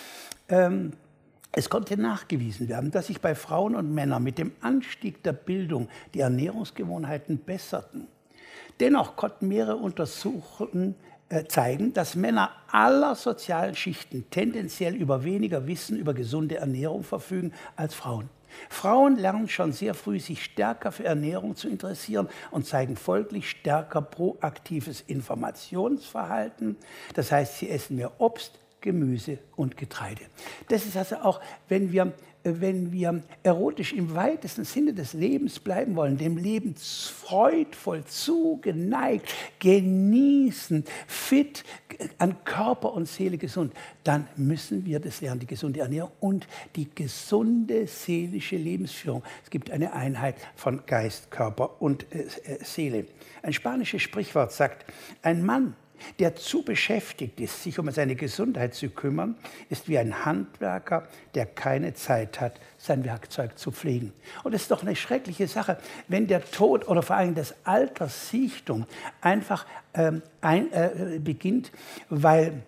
ähm, es konnte nachgewiesen werden, dass sich bei Frauen und Männern mit dem Anstieg der Bildung die Ernährungsgewohnheiten besserten. Dennoch konnten mehrere Untersuchungen zeigen, dass Männer aller sozialen Schichten tendenziell über weniger Wissen über gesunde Ernährung verfügen als Frauen. Frauen lernen schon sehr früh, sich stärker für Ernährung zu interessieren und zeigen folglich stärker proaktives Informationsverhalten. Das heißt, sie essen mehr Obst, Gemüse und Getreide. Das ist also auch, wenn wir wenn wir erotisch im weitesten Sinne des Lebens bleiben wollen, dem Leben freudvoll zugeneigt, genießen, fit, an Körper und Seele gesund, dann müssen wir das lernen, die gesunde Ernährung und die gesunde seelische Lebensführung. Es gibt eine Einheit von Geist, Körper und äh, Seele. Ein spanisches Sprichwort sagt, ein Mann, der zu beschäftigt ist, sich um seine Gesundheit zu kümmern, ist wie ein Handwerker, der keine Zeit hat, sein Werkzeug zu pflegen. Und es ist doch eine schreckliche Sache, wenn der Tod oder vor allem das Alterssichtung einfach ähm, ein, äh, beginnt, weil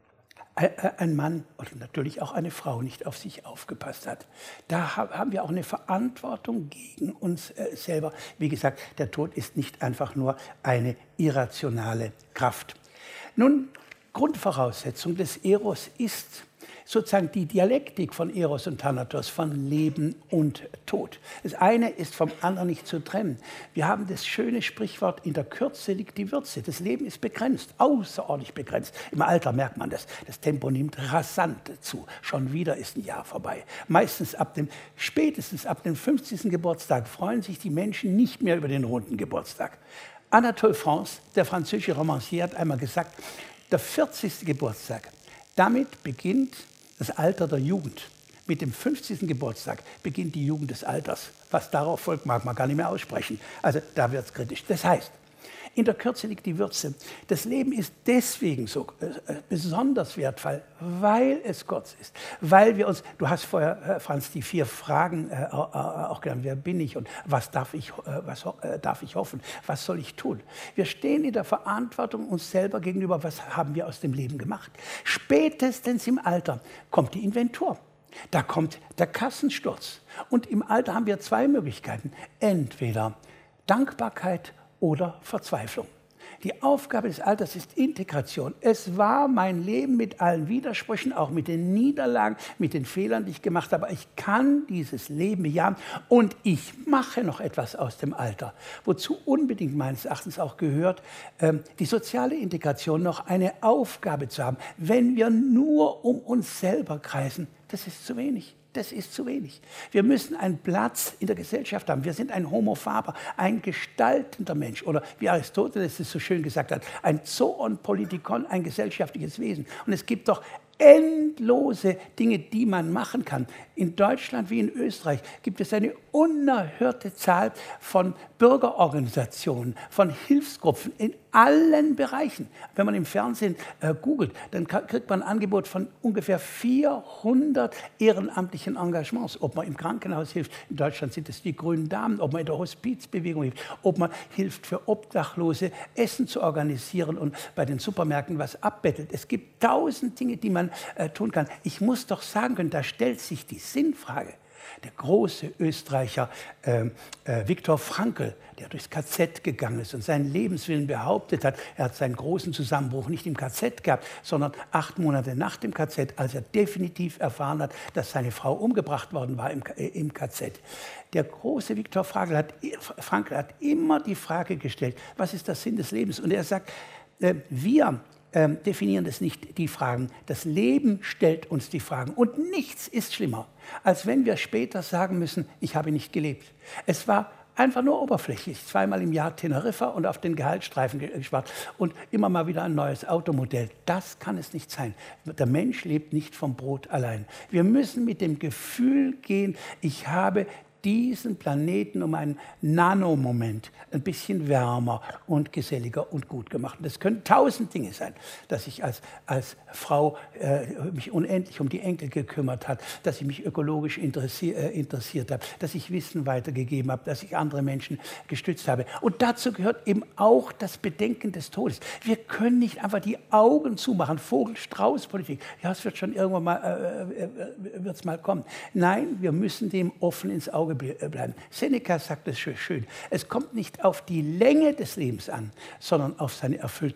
ein Mann oder natürlich auch eine Frau nicht auf sich aufgepasst hat. Da haben wir auch eine Verantwortung gegen uns selber. Wie gesagt, der Tod ist nicht einfach nur eine irrationale Kraft. Nun, Grundvoraussetzung des Eros ist sozusagen die Dialektik von Eros und Thanatos, von Leben und Tod. Das eine ist vom anderen nicht zu trennen. Wir haben das schöne Sprichwort, in der Kürze liegt die Würze. Das Leben ist begrenzt, außerordentlich begrenzt. Im Alter merkt man das. Das Tempo nimmt rasant zu. Schon wieder ist ein Jahr vorbei. Meistens ab dem, spätestens ab dem fünfzigsten Geburtstag freuen sich die Menschen nicht mehr über den runden Geburtstag. Anatole France, der französische Romancier, hat einmal gesagt, der vierzigste Geburtstag, damit beginnt das Alter der Jugend. Mit dem fünfzigsten Geburtstag beginnt die Jugend des Alters. Was darauf folgt, mag man gar nicht mehr aussprechen. Also da wird es kritisch. Das heißt, in der Kürze liegt die Würze. Das Leben ist deswegen so äh, besonders wertvoll, weil es kurz ist. Weil wir uns, du hast vorher, äh, Franz, die vier Fragen äh, auch genannt. Wer bin ich und was darf ich, äh, was äh, darf ich hoffen? Was soll ich tun? Wir stehen in der Verantwortung uns selber gegenüber. Was haben wir aus dem Leben gemacht? Spätestens im Alter kommt die Inventur. Da kommt der Kassensturz. Und im Alter haben wir zwei Möglichkeiten. Entweder Dankbarkeit oder Verzweiflung. Die Aufgabe des Alters ist Integration. Es war mein Leben mit allen Widersprüchen, auch mit den Niederlagen, mit den Fehlern, die ich gemacht habe. Aber ich kann dieses Leben bejahen und ich mache noch etwas aus dem Alter. Wozu unbedingt meines Erachtens auch gehört, ähm, die soziale Integration, noch eine Aufgabe zu haben. Wenn wir nur um uns selber kreisen, das ist zu wenig. Das ist zu wenig. Wir müssen einen Platz in der Gesellschaft haben. Wir sind ein Homo faber, ein gestaltender Mensch. Oder wie Aristoteles es so schön gesagt hat, ein Zoon Politikon, ein gesellschaftliches Wesen. Und es gibt doch endlose Dinge, die man machen kann. In Deutschland wie in Österreich gibt es eine unerhörte Zahl von Bürgerorganisationen, von Hilfsgruppen in allen Bereichen. Wenn man im Fernsehen äh, googelt, dann kriegt man ein Angebot von ungefähr vierhundert ehrenamtlichen Engagements. Ob man im Krankenhaus hilft, in Deutschland sind es die Grünen Damen, ob man in der Hospizbewegung hilft, ob man hilft für Obdachlose, Essen zu organisieren und bei den Supermärkten was abbettelt. Es gibt tausend Dinge, die man äh, tun kann. Ich muss doch sagen können, da stellt sich die Sinnfrage. Der große Österreicher äh, äh, Viktor Frankl, der durchs K Z gegangen ist und seinen Lebenswillen behauptet hat, er hat seinen großen Zusammenbruch nicht im K Z gehabt, sondern acht Monate nach dem K Z, als er definitiv erfahren hat, dass seine Frau umgebracht worden war im, äh, im K Z. Der große Viktor Frankl hat, Frankl hat immer die Frage gestellt, was ist der Sinn des Lebens? Und er sagt, äh, wir Ähm, definieren das nicht die Fragen. Das Leben stellt uns die Fragen. Und nichts ist schlimmer, als wenn wir später sagen müssen, ich habe nicht gelebt. Es war einfach nur oberflächlich. Zweimal im Jahr Teneriffa und auf den Gehaltsstreifen gespart und immer mal wieder ein neues Automodell. Das kann es nicht sein. Der Mensch lebt nicht vom Brot allein. Wir müssen mit dem Gefühl gehen, ich habe diesen Planeten um einen Nanomoment ein bisschen wärmer und geselliger und gut gemacht. Und das können tausend Dinge sein, dass ich als, als Frau äh, mich unendlich um die Enkel gekümmert habe, dass ich mich ökologisch interessier, äh, interessiert habe, dass ich Wissen weitergegeben habe, dass ich andere Menschen gestützt habe. Und dazu gehört eben auch das Bedenken des Todes. Wir können nicht einfach die Augen zumachen, Vogel-Strauß-Politik. Ja, es wird schon irgendwann mal, äh, äh, wird's mal kommen. Nein, wir müssen dem offen ins Auge bleiben. Seneca sagt es schön, es kommt nicht auf die Länge des Lebens an, sondern auf seine Erfülltheit. Und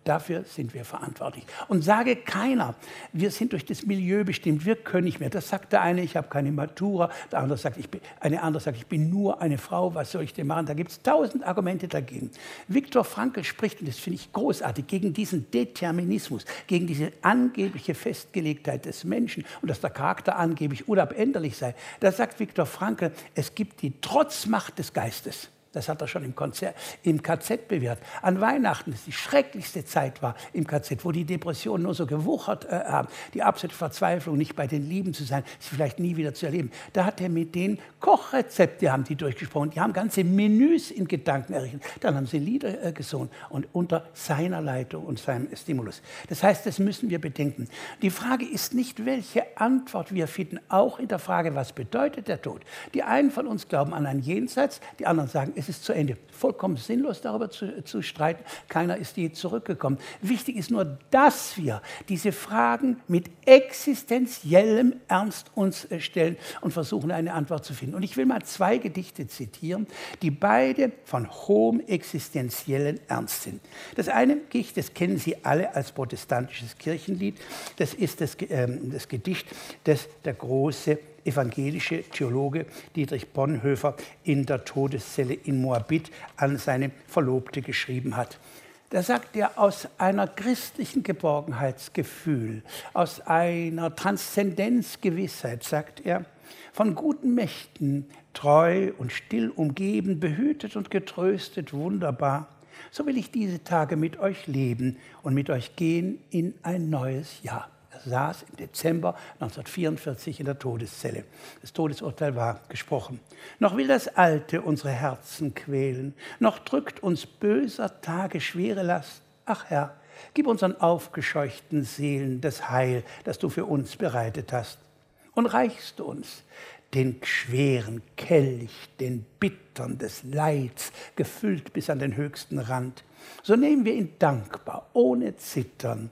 Dafür sind wir verantwortlich. Und sage keiner, wir sind durch das Milieu bestimmt, wir können nicht mehr. Das sagt der eine, ich habe keine Matura, der andere sagt, ich bin, eine andere sagt, ich bin nur eine Frau, was soll ich denn machen? Da gibt es tausend Argumente dagegen. Viktor Frankl spricht, und das finde ich großartig, gegen diesen Determinismus, gegen diese angebliche Festgelegtheit des Menschen und dass der Charakter angeblich unabänderlich sei. Da sagt Viktor Frankl, es gibt die Trotzmacht des Geistes. Das hat er schon im, Konzert, im K Z bewährt. An Weihnachten, das die schrecklichste Zeit war im K Z, wo die Depressionen nur so gewuchert äh, haben, die absolute Verzweiflung, nicht bei den Lieben zu sein, sie vielleicht nie wieder zu erleben. Da hat er mit denen Kochrezepte, haben die durchgesprochen, die haben ganze Menüs in Gedanken errichtet. Dann haben sie Lieder äh, gesungen und unter seiner Leitung und seinem Stimulus. Das heißt, das müssen wir bedenken. Die Frage ist nicht, welche Antwort wir finden, auch in der Frage, was bedeutet der Tod. Die einen von uns glauben an ein Jenseits, die anderen sagen, es ist zu Ende. Vollkommen sinnlos, darüber zu, zu streiten. Keiner ist je zurückgekommen. Wichtig ist nur, dass wir diese Fragen mit existenziellem Ernst uns stellen und versuchen, eine Antwort zu finden. Und ich will mal zwei Gedichte zitieren, die beide von hohem existenziellen Ernst sind. Das eine Gedicht, das kennen Sie alle als protestantisches Kirchenlied. Das ist das, äh, das Gedicht, das der große evangelische Theologe Dietrich Bonhoeffer in der Todeszelle in Moabit an seine Verlobte geschrieben hat. Da sagt er, aus einer christlichen Geborgenheitsgefühl, aus einer Transzendenzgewissheit, sagt er, von guten Mächten treu und still umgeben, behütet und getröstet, wunderbar, so will ich diese Tage mit euch leben und mit euch gehen in ein neues Jahr. Er saß im Dezember neunzehnhundertvierundvierzig in der Todeszelle. Das Todesurteil war gesprochen. Noch will das Alte unsere Herzen quälen, noch drückt uns böser Tage schwere Last. Ach Herr, gib unseren aufgescheuchten Seelen das Heil, das du für uns bereitet hast. Und reichst du uns den schweren Kelch, den bittern des Leids, gefüllt bis an den höchsten Rand, so nehmen wir ihn dankbar, ohne Zittern,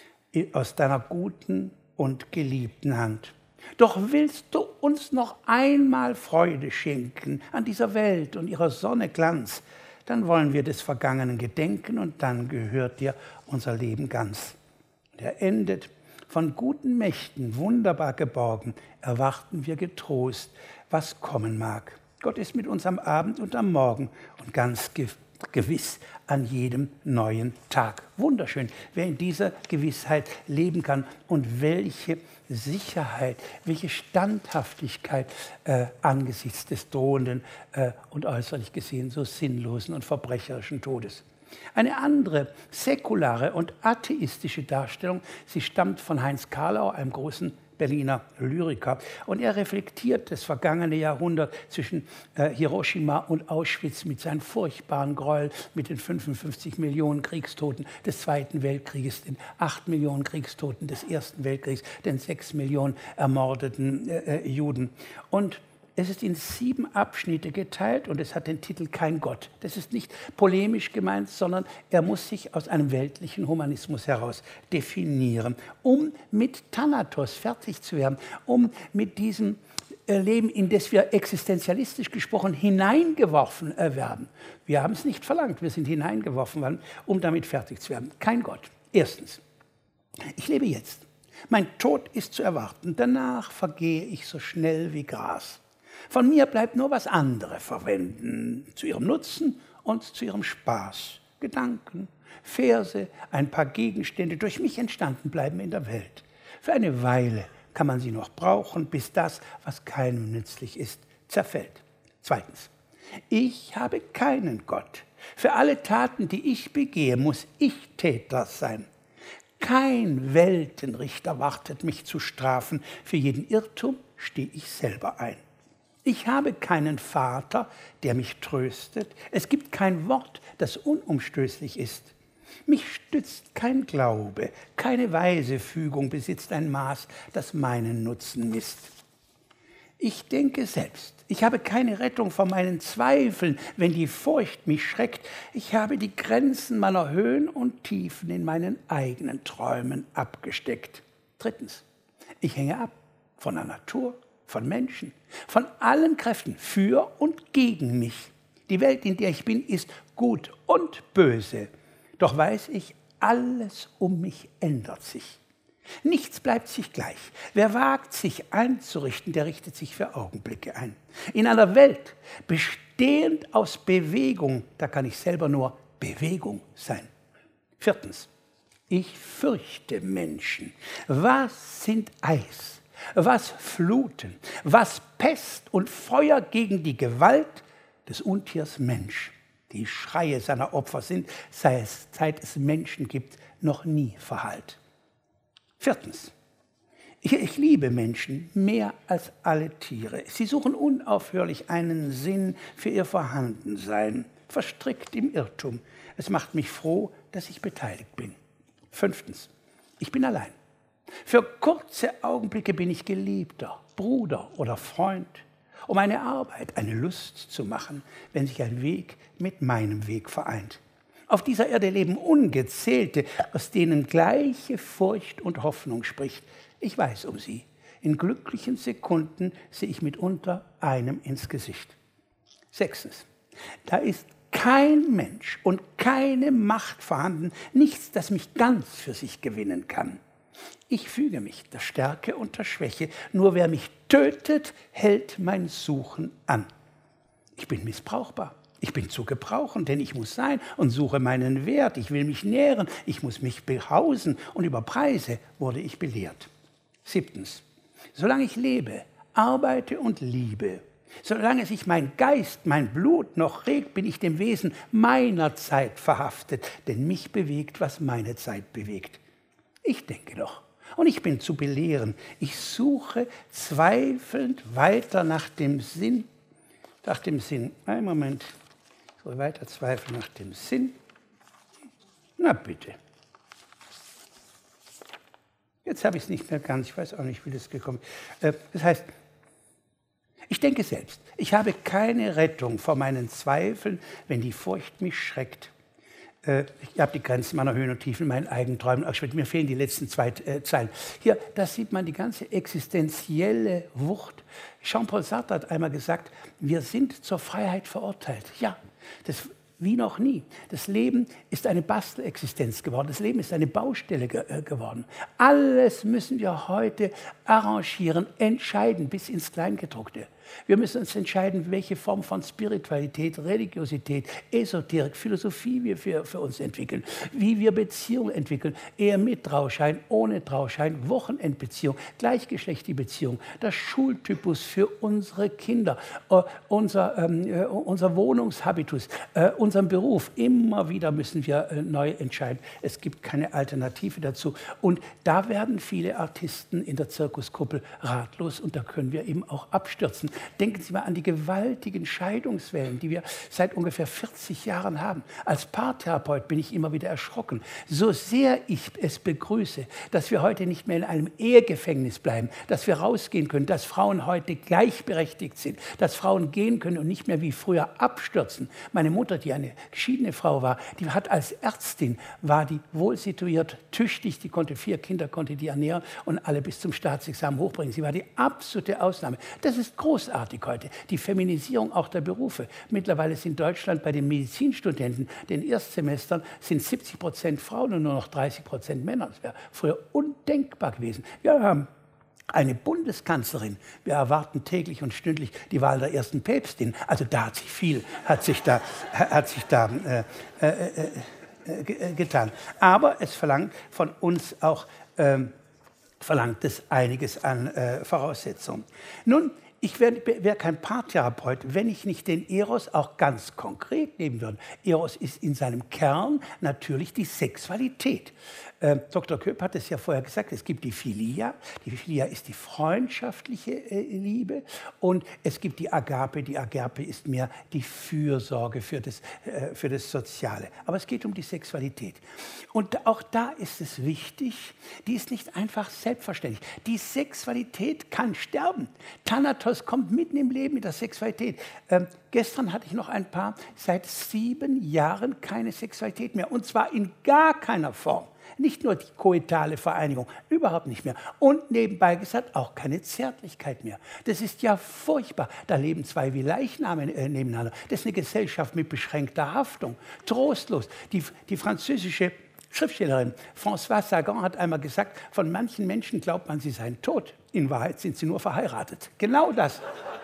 aus deiner guten und geliebten Hand. Doch willst du uns noch einmal Freude schenken an dieser Welt und ihrer Sonne Glanz, dann wollen wir des Vergangenen gedenken und dann gehört dir unser Leben ganz. Und er endet, von guten Mächten wunderbar geborgen, erwarten wir getrost, was kommen mag. Gott ist mit uns am Abend und am Morgen und ganz gewiss an jedem neuen Tag. Wunderschön, wer in dieser Gewissheit leben kann und welche Sicherheit, welche Standhaftigkeit äh, angesichts des drohenden äh, und äußerlich gesehen so sinnlosen und verbrecherischen Todes. Eine andere säkulare und atheistische Darstellung, sie stammt von Heinz Karlau, einem großen Berliner Lyriker. Und er reflektiert das vergangene Jahrhundert zwischen äh, Hiroshima und Auschwitz mit seinen furchtbaren Gräuel, mit den fünfundfünfzig Millionen Kriegstoten des Zweiten Weltkrieges, den acht Millionen Kriegstoten des Ersten Weltkriegs, den sechs Millionen ermordeten äh, Juden. Und es ist in sieben Abschnitte geteilt und es hat den Titel Kein Gott. Das ist nicht polemisch gemeint, sondern er muss sich aus einem weltlichen Humanismus heraus definieren, um mit Thanatos fertig zu werden, um mit diesem Leben, in das wir existenzialistisch gesprochen hineingeworfen werden. Wir haben es nicht verlangt, wir sind hineingeworfen worden, um damit fertig zu werden. Kein Gott. Erstens, ich lebe jetzt. Mein Tod ist zu erwarten. Danach vergehe ich so schnell wie Gras. Von mir bleibt nur, was andere verwenden, zu ihrem Nutzen und zu ihrem Spaß. Gedanken, Verse, ein paar Gegenstände durch mich entstanden bleiben in der Welt. Für eine Weile kann man sie noch brauchen, bis das, was keinem nützlich ist, zerfällt. Zweitens, ich habe keinen Gott. Für alle Taten, die ich begehe, muss ich Täter sein. Kein Weltenrichter wartet mich zu strafen. Für jeden Irrtum stehe ich selber ein. Ich habe keinen Vater, der mich tröstet. Es gibt kein Wort, das unumstößlich ist. Mich stützt kein Glaube, keine weise Fügung besitzt ein Maß, das meinen Nutzen misst. Ich denke selbst, ich habe keine Rettung vor meinen Zweifeln, wenn die Furcht mich schreckt. Ich habe die Grenzen meiner Höhen und Tiefen in meinen eigenen Träumen abgesteckt. Drittens, ich hänge ab von der Natur, von Menschen, von allen Kräften für und gegen mich. Die Welt, in der ich bin, ist gut und böse. Doch weiß ich Alles um mich ändert sich. Nichts bleibt sich gleich. Wer wagt, sich einzurichten, der richtet sich für Augenblicke ein. In einer Welt, bestehend aus Bewegung, da kann ich selber nur Bewegung sein. Viertens, ich fürchte Menschen. Was sind Eis? Was Fluten? Was Pest und Feuer gegen die Gewalt des Untiers Mensch? Die Schreie seiner Opfer sind, sei es, seit es Menschen gibt, noch nie verhallt. Viertens, ich, ich liebe Menschen mehr als alle Tiere. Sie suchen unaufhörlich einen Sinn für ihr Vorhandensein, verstrickt im Irrtum. Es macht mich froh, dass ich beteiligt bin. Fünftens, ich bin allein. Für kurze Augenblicke bin ich Geliebter, Bruder oder Freund, um eine Arbeit, eine Lust zu machen, wenn sich ein Weg mit meinem Weg vereint. Auf dieser Erde leben Ungezählte, aus denen gleiche Furcht und Hoffnung spricht. Ich weiß um sie. In glücklichen Sekunden sehe ich mitunter einem ins Gesicht. Sechstens, da ist kein Mensch und keine Macht vorhanden, nichts, das mich ganz für sich gewinnen kann. Ich füge mich der Stärke und der Schwäche, nur wer mich tötet, hält mein Suchen an. Ich bin missbrauchbar. Ich bin zu gebrauchen, denn ich muss sein und suche meinen Wert. Ich will mich nähren, ich muss mich behausen und über Preise wurde ich belehrt. Siebtens, solange ich lebe, arbeite und liebe, solange sich mein Geist, mein Blut noch regt, bin ich dem Wesen meiner Zeit verhaftet, denn mich bewegt, was meine Zeit bewegt. Ich denke doch und ich bin zu belehren. Ich suche zweifelnd weiter nach dem Sinn, nach dem Sinn. Einen Moment. So weiter zweifeln nach dem Sinn. Na bitte. Jetzt habe ich es nicht mehr ganz, ich weiß auch nicht, wie das gekommen ist. Das heißt, ich denke selbst, ich habe keine Rettung vor meinen Zweifeln, wenn die Furcht mich schreckt. Ich habe die Grenzen meiner Höhen und Tiefen in meinen eigenen Träumen ausgeschwitzt. Mir fehlen die letzten zwei äh, Zeilen. Hier, da sieht man die ganze existenzielle Wucht. Jean-Paul Sartre hat einmal gesagt, wir sind zur Freiheit verurteilt. Ja, das wie noch nie. Das Leben ist eine Bastelexistenz geworden. Das Leben ist eine Baustelle ge äh, geworden. Alles müssen wir heute arrangieren, entscheiden, bis ins Kleingedruckte. Wir müssen uns entscheiden, welche Form von Spiritualität, Religiosität, Esoterik, Philosophie wir für, für uns entwickeln, wie wir Beziehungen entwickeln, Ehe mit Trauschein, ohne Trauschein, Wochenendbeziehung, gleichgeschlechtliche Beziehung, das Schultypus für unsere Kinder, äh, unser, ähm, äh, unser Wohnungshabitus, äh, unseren Beruf. Immer wieder müssen wir äh, neu entscheiden. Es gibt keine Alternative dazu. Und da werden viele Artisten in der Zirkuskuppel ratlos und da können wir eben auch abstürzen. Denken Sie mal an die gewaltigen Scheidungswellen, die wir seit ungefähr vierzig Jahren haben. Als Paartherapeut bin ich immer wieder erschrocken. So sehr ich es begrüße, dass wir heute nicht mehr in einem Ehegefängnis bleiben, dass wir rausgehen können, dass Frauen heute gleichberechtigt sind, dass Frauen gehen können und nicht mehr wie früher abstürzen. Meine Mutter, die eine geschiedene Frau war, die hat als Ärztin, war die wohl situiert, tüchtig, die konnte vier Kinder, konnte die ernähren und alle bis zum Staatsexamen hochbringen. Sie war die absolute Ausnahme. Das ist großartig heute, die Feminisierung auch der Berufe. Mittlerweile sind in Deutschland bei den Medizinstudenten, den Erstsemestern, sind siebzig Prozent Frauen und nur noch dreißig Prozent Männer. Das wäre früher undenkbar gewesen. Wir haben eine Bundeskanzlerin. Wir erwarten täglich und stündlich die Wahl der ersten Päpstin. Also da hat sich viel, hat sich da, hat sich da äh, äh, äh, getan. Aber es verlangt von uns auch, äh, verlangt es einiges an äh, Voraussetzungen. Nun, ich wäre wär kein Paartherapeut, wenn ich nicht den Eros auch ganz konkret nehmen würde. Eros ist in seinem Kern natürlich die Sexualität. Äh, Doktor Köpp hat es ja vorher gesagt, es gibt die Philia. Die Philia ist die freundschaftliche äh, Liebe und es gibt die Agape. Die Agape ist mehr die Fürsorge für das, äh, für das Soziale. Aber es geht um die Sexualität. Und auch da ist es wichtig, die ist nicht einfach selbstverständlich. Die Sexualität kann sterben. Thanatos kommt mitten im Leben mit der Sexualität. Ähm, gestern hatte ich noch ein Paar, seit sieben Jahren keine Sexualität mehr. Und zwar in gar keiner Form. Nicht nur die koitale Vereinigung, überhaupt nicht mehr. Und nebenbei gesagt, auch keine Zärtlichkeit mehr. Das ist ja furchtbar. Da leben zwei wie Leichname äh, nebeneinander. Das ist eine Gesellschaft mit beschränkter Haftung. Trostlos. Die, die französische Schriftstellerin Françoise Sagan hat einmal gesagt, von manchen Menschen glaubt man, sie seien tot. In Wahrheit sind sie nur verheiratet. Genau das.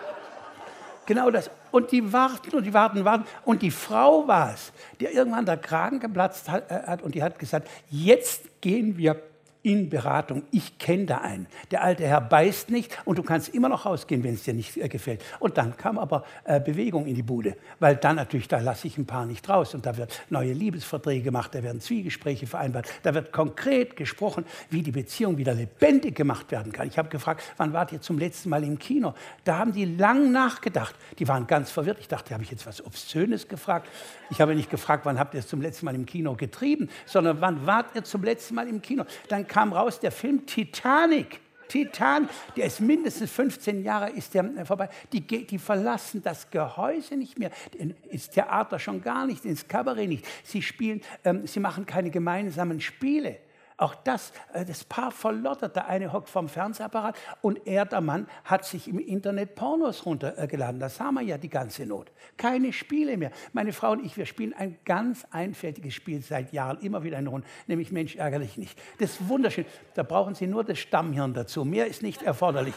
Genau das. Und die warten und die warten, warten. Und die Frau war es, der irgendwann der Kragen geplatzt hat, äh, hat und die hat gesagt, jetzt gehen wir in Beratung. Ich kenne da einen. Der alte Herr beißt nicht und du kannst immer noch rausgehen, wenn es dir nicht äh, gefällt. Und dann kam aber äh, Bewegung in die Bude, weil dann natürlich, da lasse ich ein paar nicht raus und da wird neue Liebesverträge gemacht, da werden Zwiegespräche vereinbart, da wird konkret gesprochen, wie die Beziehung wieder lebendig gemacht werden kann. Ich habe gefragt, wann wart ihr zum letzten Mal im Kino? Da haben die lang nachgedacht. Die waren ganz verwirrt. Ich dachte, habe ich jetzt was Obszönes gefragt? Ich habe nicht gefragt, wann habt ihr es zum letzten Mal im Kino getrieben, sondern wann wart ihr zum letzten Mal im Kino? Dann kam raus der Film Titanic. Titan, der ist mindestens fünfzehn Jahre ist der vorbei. Die, die verlassen das Gehäuse nicht mehr, ins Theater schon gar nicht, ins Kabarett nicht. Sie spielen, ähm, sie machen keine gemeinsamen Spiele. Auch das, äh, das Paar verlottert. Der eine hockt vorm Fernsehapparat und er, der Mann, hat sich im Internet Pornos runtergeladen. Das haben wir ja die ganze Not. Keine Spiele mehr. Meine Frau und ich, wir spielen ein ganz einfältiges Spiel seit Jahren, immer wieder eine Runde, nämlich Mensch, ärgerlich nicht. Das ist wunderschön. Da brauchen Sie nur das Stammhirn dazu. Mehr ist nicht erforderlich.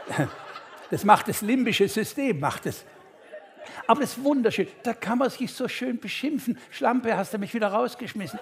Das macht das limbische System, macht es. Aber das ist wunderschön. Da kann man sich so schön beschimpfen. Schlampe, hast du mich wieder rausgeschmissen.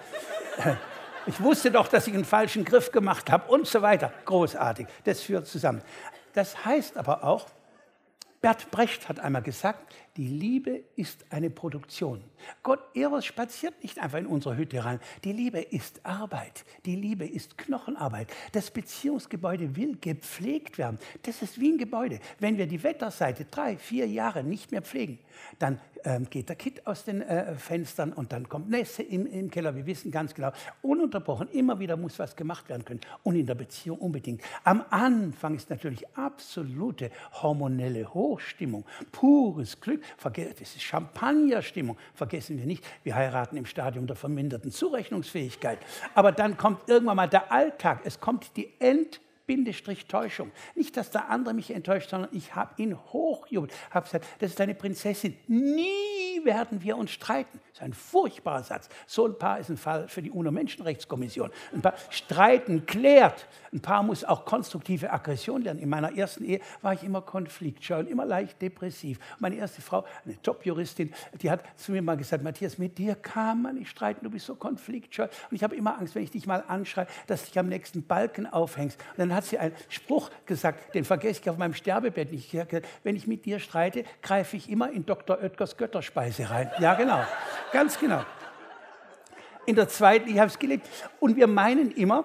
Ich wusste doch, dass ich einen falschen Griff gemacht habe und so weiter. Großartig, das führt zusammen. Das heißt aber auch, Bert Brecht hat einmal gesagt, die Liebe ist eine Produktion. Gott Eros spaziert nicht einfach in unsere Hütte rein. Die Liebe ist Arbeit. Die Liebe ist Knochenarbeit. Das Beziehungsgebäude will gepflegt werden. Das ist wie ein Gebäude. Wenn wir die Wetterseite drei, vier Jahre nicht mehr pflegen, dann ähm, geht der Kitt aus den äh, Fenstern und dann kommt Nässe im, im Keller. Wir wissen ganz genau, ununterbrochen, immer wieder muss was gemacht werden können. Und in der Beziehung unbedingt. Am Anfang ist natürlich absolute hormonelle Hochstimmung, pures Glück. Das ist Champagnerstimmung. Vergessen wir nicht, wir heiraten im Stadium der verminderten Zurechnungsfähigkeit. Aber dann kommt irgendwann mal der Alltag. Es kommt die End Bindestrich Täuschung. Nicht, dass der andere mich enttäuscht, sondern ich habe ihn hochjubelt. Habe gesagt, das ist deine Prinzessin. Nie werden wir uns streiten. Das ist ein furchtbarer Satz. So ein Paar ist ein Fall für die UNO-Menschenrechtskommission. Ein Paar streiten, klärt. Ein Paar muss auch konstruktive Aggression lernen. In meiner ersten Ehe war ich immer konfliktscheu und immer leicht depressiv. Meine erste Frau, eine Top-Juristin, die hat zu mir mal gesagt, Matthias, mit dir kann man nicht streiten, du bist so konfliktscheu. Und ich habe immer Angst, wenn ich dich mal anschreie, dass du dich am nächsten Balken aufhängst. Und dann hat sie einen Spruch gesagt, den vergesse ich auf meinem Sterbebett nicht. Wenn ich mit dir streite, greife ich immer in Doktor Oetkers Götterspeise rein. Ja, genau. Ganz genau. In der zweiten, ich habe es gelebt. Und wir meinen immer,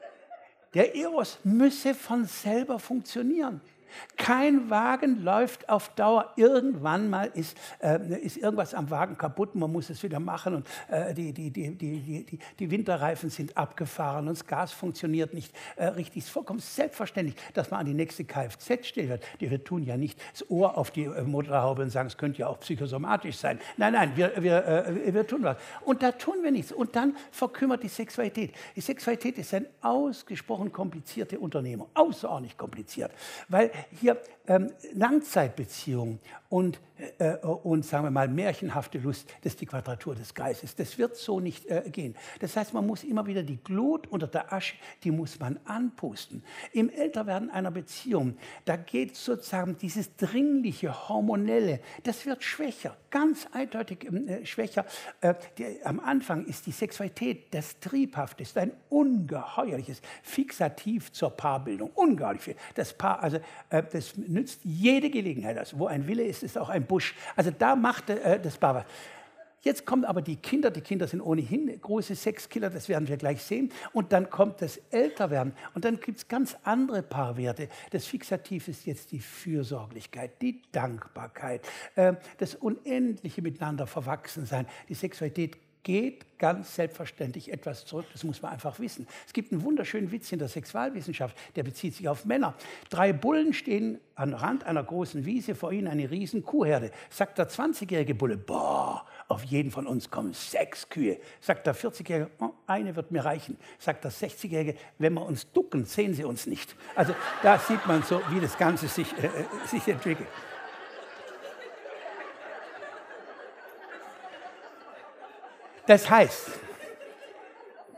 der Eros müsse von selber funktionieren. Kein Wagen läuft auf Dauer. Irgendwann mal ist, äh, ist irgendwas am Wagen kaputt, man muss es wieder machen und äh, die, die, die, die, die, die Winterreifen sind abgefahren und das Gas funktioniert nicht äh, richtig. Es ist vollkommen selbstverständlich, dass man an die nächste Kfz-Stelle wird. Wir tun ja nicht das Ohr auf die äh, Motorhaube und sagen, es könnte ja auch psychosomatisch sein. Nein, nein, wir, wir, äh, wir tun was. Und da tun wir nichts. Und dann verkümmert die Sexualität. Die Sexualität ist eine ausgesprochen komplizierte Unternehmung, außerordentlich kompliziert, weil hier ähm, Langzeitbeziehungen und, äh, und, sagen wir mal, märchenhafte Lust, das ist die Quadratur des Kreises. Das wird so nicht äh, gehen. Das heißt, man muss immer wieder die Glut unter der Asche, die muss man anpusten. Im Älterwerden einer Beziehung, da geht sozusagen dieses dringliche, hormonelle, das wird schwächer, ganz eindeutig äh, schwächer. Äh, die, am Anfang ist die Sexualität, das Triebhafte, ist ein ungeheuerliches Fixativ zur Paarbildung. Ungeheuerlich viel. Das Paar, also äh, das nützt jede Gelegenheit. Also wo ein Wille ist, ist auch ein Busch. Also da macht äh, das Paar was. Jetzt kommen aber die Kinder. Die Kinder sind ohnehin große Sexkiller, das werden wir gleich sehen. Und dann kommt das Älterwerden. Und dann gibt es ganz andere Paarwerte. Das Fixativ ist jetzt die Fürsorglichkeit, die Dankbarkeit, äh, das unendliche Miteinander Verwachsensein, die Sexualität geht ganz selbstverständlich etwas zurück. Das muss man einfach wissen. Es gibt einen wunderschönen Witz in der Sexualwissenschaft, der bezieht sich auf Männer. Drei Bullen stehen am Rand einer großen Wiese, vor ihnen eine riesen Kuhherde. Sagt der zwanzigjährige Bulle, boah, auf jeden von uns kommen sechs Kühe. Sagt der vierzigjährige, oh, eine wird mir reichen. Sagt der sechzigjährige, wenn wir uns ducken, sehen sie uns nicht. Also da sieht man so, wie das Ganze sich, äh, sich entwickelt. Das heißt,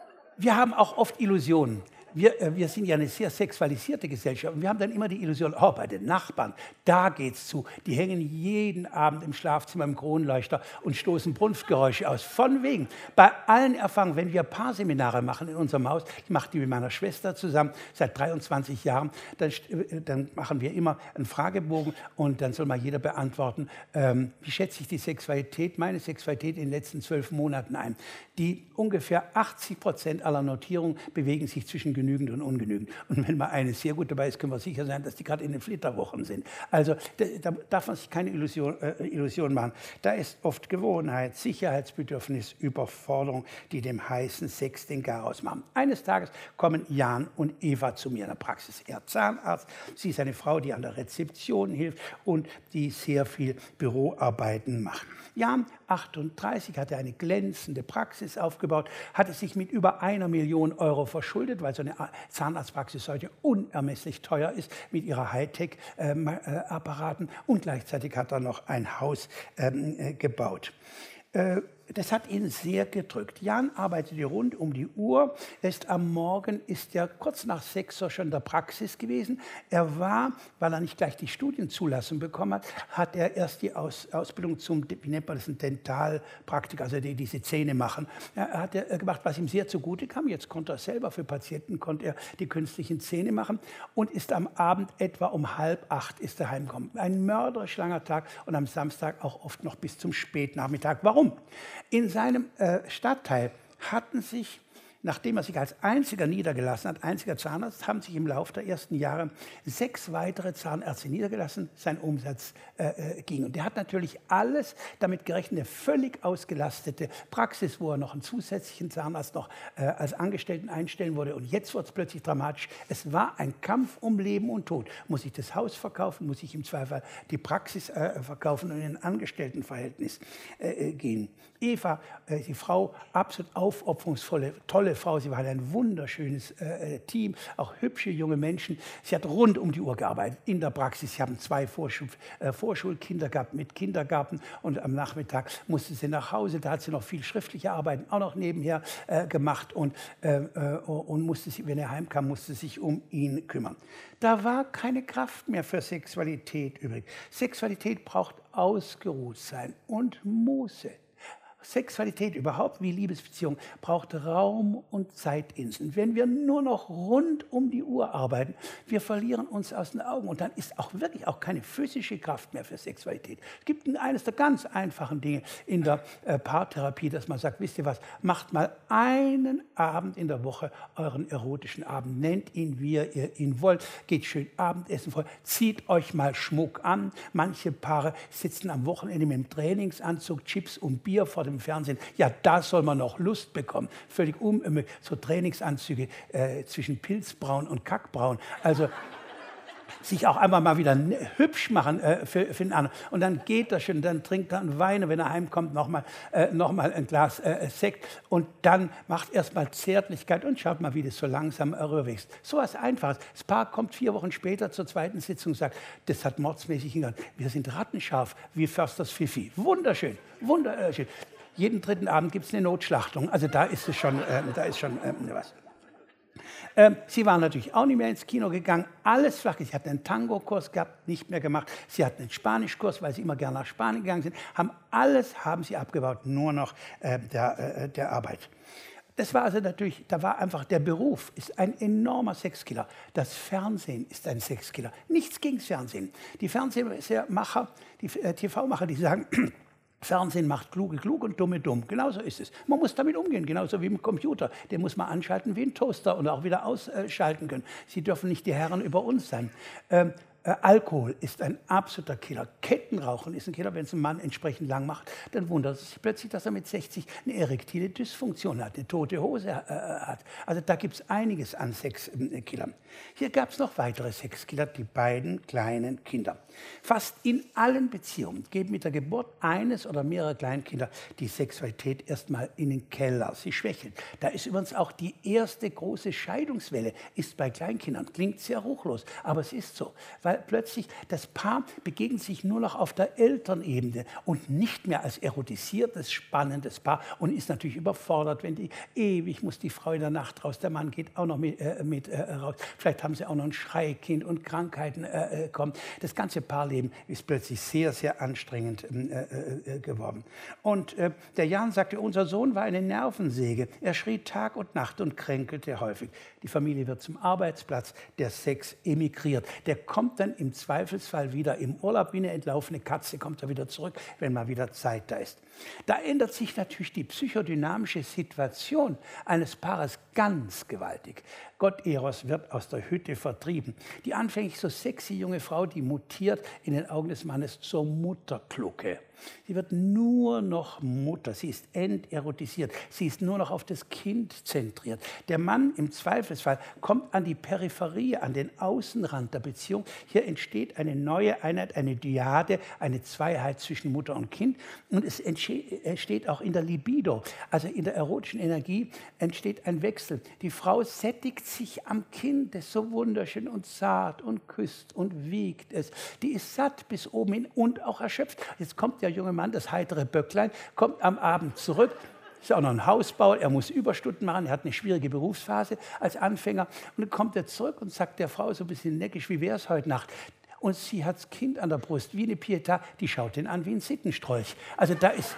Wir haben auch oft Illusionen. Wir, äh, wir sind ja eine sehr sexualisierte Gesellschaft und wir haben dann immer die Illusion, oh, bei den Nachbarn, da geht's zu. Die hängen jeden Abend im Schlafzimmer im Kronleuchter und stoßen Brunftgeräusche aus. Von wegen. Bei allen Erfahrungen, wenn wir Paarseminare machen in unserem Haus, ich mache die mit meiner Schwester zusammen seit dreiundzwanzig Jahren, dann, dann machen wir immer einen Fragebogen und dann soll mal jeder beantworten, ähm, wie schätze ich die Sexualität, meine Sexualität in den letzten zwölf Monaten ein. Die ungefähr achtzig Prozent aller Notierungen bewegen sich zwischen genügend und ungenügend. Und wenn mal eine sehr gut dabei ist, können wir sicher sein, dass die gerade in den Flitterwochen sind. Also da, da darf man sich keine Illusion, äh, Illusion machen. Da ist oft Gewohnheit, Sicherheitsbedürfnis, Überforderung, die dem heißen Sex den Garaus machen. Eines Tages kommen Jan und Eva zu mir in der Praxis. Er Zahnarzt, sie ist eine Frau, die an der Rezeption hilft und die sehr viel Büroarbeiten macht. Jan, achtunddreißig, hatte eine glänzende Praxis aufgebaut, hatte sich mit über einer Million Euro verschuldet, weil so eine Zahnarztpraxis heute unermesslich teuer ist mit ihrer Hightech-Apparaten und gleichzeitig hat er noch ein Haus ähm, äh, gebaut. Äh, Das hat ihn sehr gedrückt. Jan arbeitete rund um die Uhr. Erst am Morgen ist er kurz nach sechs Uhr schon in der Praxis gewesen. Er war, weil er nicht gleich die Studienzulassung bekommen hat, hat er erst die Aus, Ausbildung zum, wie nennt man das, ein Dentalpraktiker, also die diese Zähne machen. Er hat er gemacht, was ihm sehr zugute kam. Jetzt konnte er selber für Patienten konnte er die künstlichen Zähne machen und ist am Abend etwa um halb acht ist er heimgekommen. Ein mörderisch langer Tag und am Samstag auch oft noch bis zum Spätnachmittag. Warum? In seinem äh, Stadtteil hatten sich, nachdem er sich als einziger niedergelassen hat, einziger Zahnarzt, haben sich im Laufe der ersten Jahre sechs weitere Zahnärzte niedergelassen. Sein Umsatz äh, ging. Und der hat natürlich alles damit gerechnet, eine völlig ausgelastete Praxis, wo er noch einen zusätzlichen Zahnarzt noch äh, als Angestellten einstellen würde. Und jetzt wird es plötzlich dramatisch. Es war ein Kampf um Leben und Tod. Muss ich das Haus verkaufen? Muss ich im Zweifel die Praxis äh, verkaufen und in ein Angestelltenverhältnis äh, gehen? Eva, äh, die Frau, absolut aufopferungsvolle, tolle Frau. Sie war ein wunderschönes äh, Team, auch hübsche junge Menschen. Sie hat rund um die Uhr gearbeitet in der Praxis. Sie haben zwei Vorschul äh, Vorschulkinder gehabt mit Kindergarten und am Nachmittag musste sie nach Hause. Da hat sie noch viel schriftliche Arbeiten auch noch nebenher äh, gemacht und, äh, äh, und musste sie, wenn er heimkam, musste sich um ihn kümmern. Da war keine Kraft mehr für Sexualität übrig. Sexualität braucht Ausgeruhtsein und Muße. Sexualität überhaupt wie Liebesbeziehung braucht Raum und Zeitinseln. Wenn wir nur noch rund um die Uhr arbeiten, wir verlieren uns aus den Augen und dann ist auch wirklich auch keine physische Kraft mehr für Sexualität. Es gibt eines der ganz einfachen Dinge in der äh, Paartherapie, dass man sagt, wisst ihr was, macht mal einen Abend in der Woche euren erotischen Abend, nennt ihn, wie ihr ihn wollt, geht schön Abendessen vor, zieht euch mal Schmuck an. Manche Paare sitzen am Wochenende mit dem Trainingsanzug, Chips und Bier vor dem im Fernsehen, ja, da soll man noch Lust bekommen. Völlig unmöglich, so Trainingsanzüge äh, zwischen Pilzbraun und Kackbraun. Also sich auch einmal mal wieder hübsch machen äh, für, für den anderen. Und dann geht das schon, dann trinkt er einen Wein, und wenn er heimkommt, nochmal äh, noch mal ein Glas äh, Sekt. Und dann macht erstmal Zärtlichkeit und schaut mal, wie das so langsam rüberwächst. So was Einfaches. Das Paar kommt vier Wochen später zur zweiten Sitzung und sagt, das hat mordsmäßig hingegangen. Wir sind rattenscharf wie Försters Fifi. Wunderschön, wunderschön. Jeden dritten Abend gibt es eine Notschlachtung. Also da ist es schon, äh, da ist schon äh, was. Ähm, sie waren natürlich auch nicht mehr ins Kino gegangen. Alles flach. Sie hatten einen Tango-Kurs gehabt, nicht mehr gemacht. Sie hatten einen Spanischkurs, weil sie immer gerne nach Spanien gegangen sind. Haben alles haben sie abgebaut, nur noch äh, der, äh, der Arbeit. Das war also natürlich, da war einfach der Beruf, ist ein enormer Sexkiller. Das Fernsehen ist ein Sexkiller. Nichts gegen das Fernsehen. Die Fernsehmacher, die äh, T V-Macher, die sagen, Fernsehen macht Kluge klug und Dumme dumm. Genauso ist es. Man muss damit umgehen, genauso wie im Computer. Den muss man anschalten wie ein Toaster und auch wieder ausschalten können. Sie dürfen nicht die Herren über uns sein. Ähm, Äh, Alkohol ist ein absoluter Killer. Kettenrauchen ist ein Killer. Wenn es ein Mann entsprechend lang macht, dann wundert es sich plötzlich, dass er mit sechzig eine erektile Dysfunktion hat, eine tote Hose äh, hat. Also da gibt es einiges an Sexkillern. Hier gab es noch weitere Sexkiller, die beiden kleinen Kinder. Fast in allen Beziehungen geht mit der Geburt eines oder mehrerer Kleinkinder die Sexualität erstmal in den Keller. Sie schwächelt. Da ist übrigens auch die erste große Scheidungswelle ist bei Kleinkindern. Klingt sehr ruchlos, aber es ist so. Weil weil plötzlich das Paar begegnet sich nur noch auf der Elternebene und nicht mehr als erotisiertes, spannendes Paar und ist natürlich überfordert, wenn die ewig muss die Frau in der Nacht raus, der Mann geht auch noch mit, äh, mit äh, raus. Vielleicht haben sie auch noch ein Schreikind und Krankheiten äh, kommen. Das ganze Paarleben ist plötzlich sehr, sehr anstrengend äh, äh, geworden. Und äh, der Jan sagte, unser Sohn war eine Nervensäge. Er schrie Tag und Nacht und kränkelte häufig. Die Familie wird zum Arbeitsplatz, der Sex emigriert. Der kommt dann im Zweifelsfall wieder im Urlaub wie eine entlaufene Katze, kommt er wieder zurück, wenn mal wieder Zeit da ist. Da ändert sich natürlich die psychodynamische Situation eines Paares ganz gewaltig. Gott Eros wird aus der Hütte vertrieben. Die anfänglich so sexy junge Frau, die mutiert in den Augen des Mannes zur Mutterglucke. Sie wird nur noch Mutter, sie ist enterotisiert, sie ist nur noch auf das Kind zentriert. Der Mann im Zweifelsfall kommt an die Peripherie, an den Außenrand der Beziehung. Hier entsteht eine neue Einheit, eine Dyade, eine Zweiheit zwischen Mutter und Kind. Und es entsteht auch in der Libido, also in der erotischen Energie, entsteht ein Wechsel. Die Frau sättigt sich am Kind, das ist so wunderschön und zart und küsst und wiegt es. Die ist satt bis oben hin und auch erschöpft. Jetzt kommt der junge Mann, das heitere Böcklein, kommt am Abend zurück, ist auch noch ein Hausbauer, er muss Überstunden machen, er hat eine schwierige Berufsphase als Anfänger. Und dann kommt er zurück und sagt der Frau so ein bisschen neckisch, wie wäre es heute Nacht? Und sie hat das Kind an der Brust, wie eine Pietà, die schaut den an wie ein Sittenstrolch. Also da ist...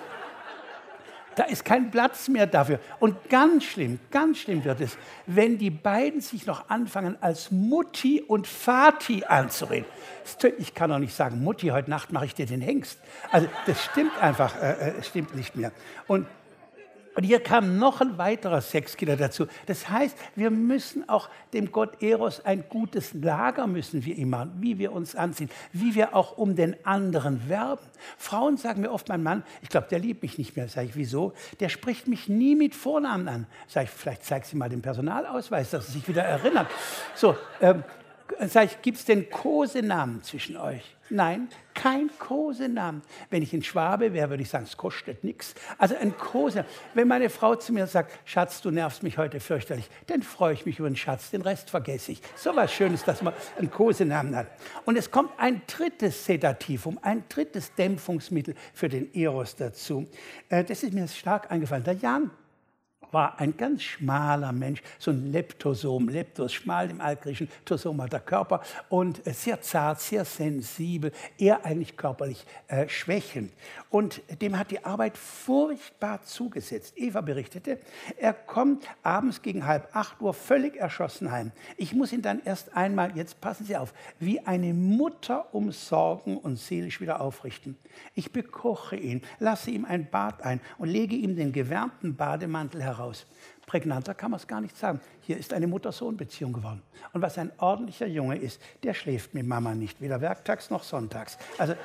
Da ist kein Platz mehr dafür. Und ganz schlimm, ganz schlimm wird es, wenn die beiden sich noch anfangen, als Mutti und Vati anzureden. Ich kann doch nicht sagen, Mutti, heute Nacht mache ich dir den Hengst. Also das stimmt einfach, äh, äh, stimmt nicht mehr. Und Und hier kam noch ein weiterer Sexkiller dazu. Das heißt, wir müssen auch dem Gott Eros ein gutes Lager müssen wir ihm machen, wie wir uns anziehen, wie wir auch um den anderen werben. Frauen sagen mir oft, mein Mann, ich glaube, der liebt mich nicht mehr. Sag ich, wieso? Der spricht mich nie mit Vornamen an. Sag ich, vielleicht zeigt sie mal den Personalausweis, dass sie sich wieder erinnert. So, ähm, sag ich, gibt es denn Kosenamen zwischen euch? Nein, kein Kosenamen. Wenn ich ein Schwabe wäre, würde ich sagen, es kostet nichts. Also ein Kosenamen. Wenn meine Frau zu mir sagt, Schatz, du nervst mich heute fürchterlich, dann freue ich mich über den Schatz, den Rest vergesse ich. So was Schönes, dass man einen Kosenamen hat. Und es kommt ein drittes Sedativum, ein drittes Dämpfungsmittel für den Eros dazu. Das ist mir stark eingefallen. Der Jan war ein ganz schmaler Mensch, so ein Leptosom, Leptos, schmal im Altgriechischen, Tosoma der Körper und sehr zart, sehr sensibel, eher eigentlich körperlich äh, schwächend. Und dem hat die Arbeit furchtbar zugesetzt. Eva berichtete, er kommt abends gegen halb acht Uhr völlig erschossen heim. Ich muss ihn dann erst einmal, jetzt passen Sie auf, wie eine Mutter umsorgen und seelisch wieder aufrichten. Ich bekoche ihn, lasse ihm ein Bad ein und lege ihm den gewärmten Bademantel heraus. Prägnanter kann man es gar nicht sagen. Hier ist eine Mutter-Sohn-Beziehung geworden. Und was ein ordentlicher Junge ist, der schläft mit Mama nicht, weder werktags noch sonntags. Also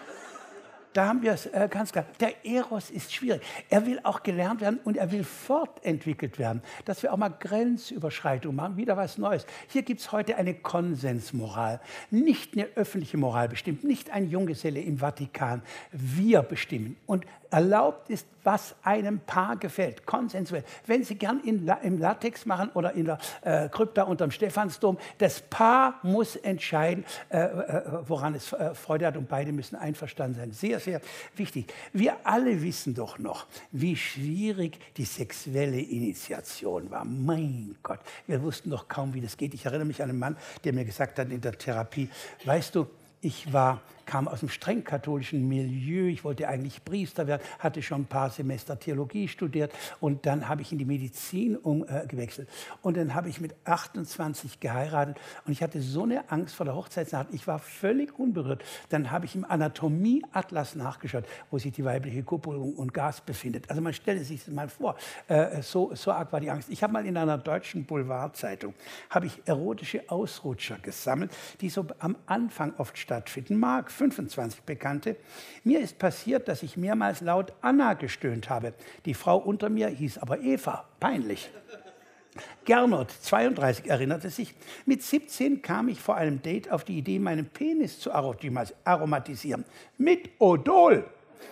da haben wir es äh, ganz klar. Der Eros ist schwierig. Er will auch gelernt werden und er will fortentwickelt werden, dass wir auch mal Grenzüberschreitungen machen, wieder was Neues. Hier gibt es heute eine Konsensmoral, nicht eine öffentliche Moral bestimmt, nicht ein Junggeselle im Vatikan. Wir bestimmen und erlaubt ist, was einem Paar gefällt, konsensuell. Wenn Sie gern in La im Latex machen oder in der äh, Krypta unterm Stephansdom, das Paar muss entscheiden, äh, äh, woran es äh, Freude hat und beide müssen einverstanden sein. Sehr, sehr wichtig. Wir alle wissen doch noch, wie schwierig die sexuelle Initiation war. Mein Gott, wir wussten doch kaum, wie das geht. Ich erinnere mich an einen Mann, der mir gesagt hat in der Therapie, weißt du, ich war, kam aus einem streng katholischen Milieu, ich wollte eigentlich Priester werden, hatte schon ein paar Semester Theologie studiert und dann habe ich in die Medizin umgewechselt. Äh, und dann habe ich mit achtundzwanzig geheiratet und ich hatte so eine Angst vor der Hochzeitsnacht, ich war völlig unberührt. Dann habe ich im Anatomieatlas nachgeschaut, wo sich die weibliche Kupplung und Gas befindet. Also man stelle sich das mal vor, äh, so, so arg war die Angst. Ich habe mal in einer deutschen Boulevardzeitung, habe ich erotische Ausrutscher gesammelt, die so am Anfang oft stattfinden. Mark, fünfundzwanzig Bekannte. Mir ist passiert, dass ich mehrmals laut Anna gestöhnt habe. Die Frau unter mir hieß aber Eva. Peinlich. Gernot, zweiunddreißig, erinnerte sich, mit siebzehn kam ich vor einem Date auf die Idee, meinen Penis zu aromatisieren. Mit Odol.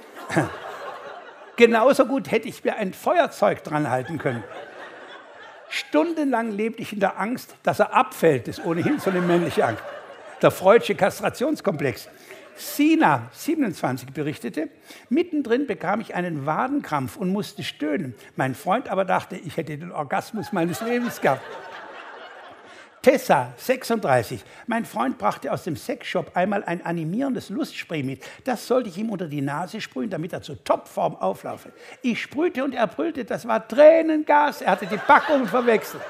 Genauso gut hätte ich mir ein Feuerzeug dran halten können. Stundenlang lebte ich in der Angst, dass er abfällt. Das ist ohnehin so eine männliche Angst. Der freudsche Kastrationskomplex. Sina, siebenundzwanzig, berichtete, mittendrin bekam ich einen Wadenkrampf und musste stöhnen. Mein Freund aber dachte, ich hätte den Orgasmus meines Lebens gehabt. Tessa, sechsunddreißig. Mein Freund brachte aus dem Sexshop einmal ein animierendes Lustspray mit. Das sollte ich ihm unter die Nase sprühen, damit er zur Topform auflaufe. Ich sprühte und er brüllte, das war Tränengas. Er hatte die Packung verwechselt.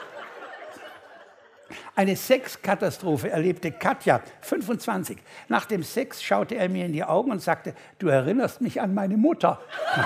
Eine Sexkatastrophe erlebte Katja, fünfundzwanzig. Nach dem Sex schaute er mir in die Augen und sagte, du erinnerst mich an meine Mutter.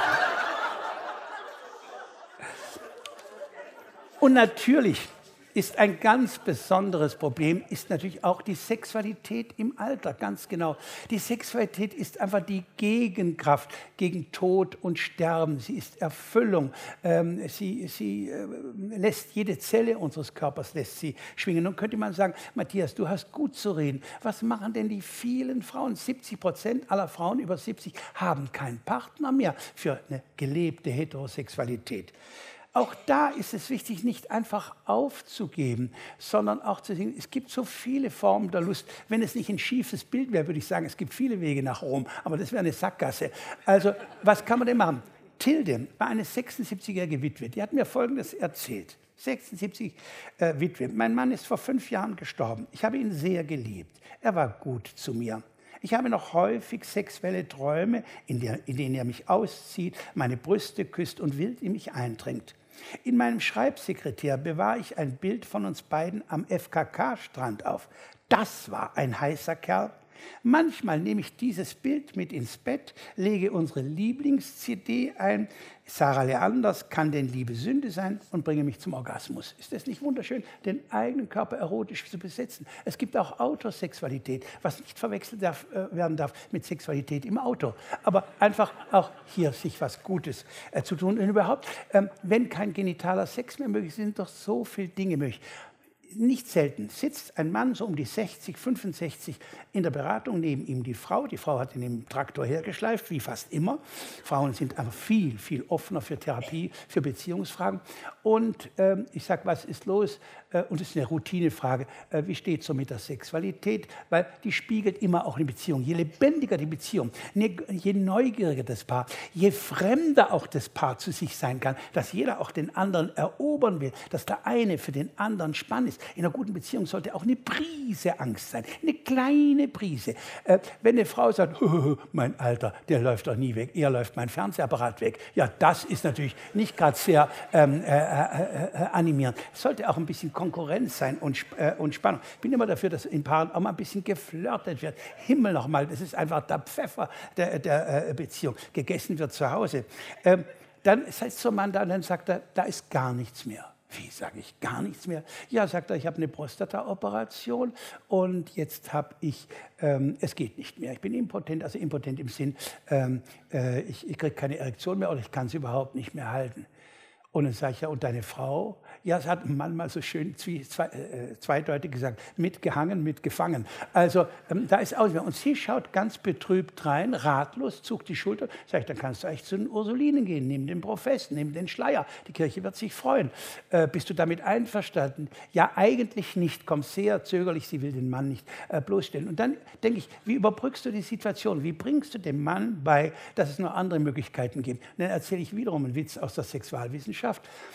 Und natürlich ist ein ganz besonderes Problem, ist natürlich auch die Sexualität im Alter, ganz genau. Die Sexualität ist einfach die Gegenkraft gegen Tod und Sterben. Sie ist Erfüllung. Ähm, sie sie äh, lässt jede Zelle unseres Körpers lässt sie schwingen. Nun könnte man sagen, Matthias, du hast gut zu reden. Was machen denn die vielen Frauen? siebzig Prozent aller Frauen über siebzig haben keinen Partner mehr für eine gelebte Heterosexualität. Auch da ist es wichtig, nicht einfach aufzugeben, sondern auch zu sehen, es gibt so viele Formen der Lust. Wenn es nicht ein schiefes Bild wäre, würde ich sagen, es gibt viele Wege nach Rom, aber das wäre eine Sackgasse. Also, was kann man denn machen? Tilde war eine sechsundsiebzigjährige Witwe, die hat mir Folgendes erzählt. sechsundsiebzig äh, Witwe. Mein Mann ist vor fünf Jahren gestorben. Ich habe ihn sehr geliebt. Er war gut zu mir. Ich habe noch häufig sexuelle Träume, in, der, in denen er mich auszieht, meine Brüste küsst und wild in mich eindringt. In meinem Schreibsekretär bewahre ich ein Bild von uns beiden am F K K-Strand auf. Das war ein heißer Kerl. Manchmal nehme ich dieses Bild mit ins Bett, lege unsere Lieblings-C D ein, Sarah Leanders, kann denn Liebe Sünde sein, und bringe mich zum Orgasmus. Ist das nicht wunderschön, den eigenen Körper erotisch zu besetzen? Es gibt auch Autosexualität, was nicht verwechselt darf, äh, werden darf mit Sexualität im Auto. Aber einfach auch hier sich was Gutes äh, zu tun. Und überhaupt, ähm, wenn kein genitaler Sex mehr möglich ist, sind doch so viele Dinge möglich. Nicht selten sitzt ein Mann so um die sechzig, fünfundsechzig in der Beratung, neben ihm die Frau. Die Frau hat ihn im Traktor hergeschleift, wie fast immer. Frauen sind aber viel, viel offener für Therapie, für Beziehungsfragen. Und ähm, ich sage, was ist los? Äh, und es ist eine Routinefrage. Äh, wie steht es so mit der Sexualität? Weil die spiegelt immer auch eine Beziehung. Je lebendiger die Beziehung, je neugieriger das Paar, je fremder auch das Paar zu sich sein kann, dass jeder auch den anderen erobern will, dass der eine für den anderen spannend ist. In einer guten Beziehung sollte auch eine Prise Angst sein, eine kleine Prise. Äh, wenn eine Frau sagt, mein Alter, der läuft doch nie weg, eher läuft mein Fernsehapparat weg. Ja, das ist natürlich nicht gerade sehr ähm, äh, äh, äh, animierend. Es sollte auch ein bisschen Konkurrenz sein und, äh, und Spannung. Ich bin immer dafür, dass in Paaren auch mal ein bisschen geflirtet wird. Himmel nochmal, das ist einfach der Pfeffer der, der äh, Beziehung. Gegessen wird zu Hause. Ähm, dann setzt so ein Mann da und dann sagt er, da ist gar nichts mehr. Wie, sage ich, gar nichts mehr? Ja, sagt er, ich habe eine Prostata-Operation und jetzt habe ich, ähm, es geht nicht mehr. Ich bin impotent, also impotent im Sinn, ähm, äh, ich, ich kriege keine Erektion mehr oder ich kann sie überhaupt nicht mehr halten. Und dann sage ich, ja, und deine Frau? Ja, es hat ein Mann mal so schön zwei, zwei, äh, zweideutig gesagt, mitgehangen, mitgefangen. Also ähm, da ist auch nicht mehr. Und sie schaut ganz betrübt rein, ratlos, zuckt die Schulter. Sag ich, dann kannst du eigentlich zu den Ursulinen gehen, nimm den Profess, nimm den Schleier. Die Kirche wird sich freuen. Äh, bist du damit einverstanden? Ja, eigentlich nicht. Kommt sehr zögerlich, sie will den Mann nicht äh, bloßstellen. Und dann denke ich, wie überbrückst du die Situation? Wie bringst du dem Mann bei, dass es noch andere Möglichkeiten gibt? Und dann erzähle ich wiederum einen Witz aus der Sexualwissenschaft.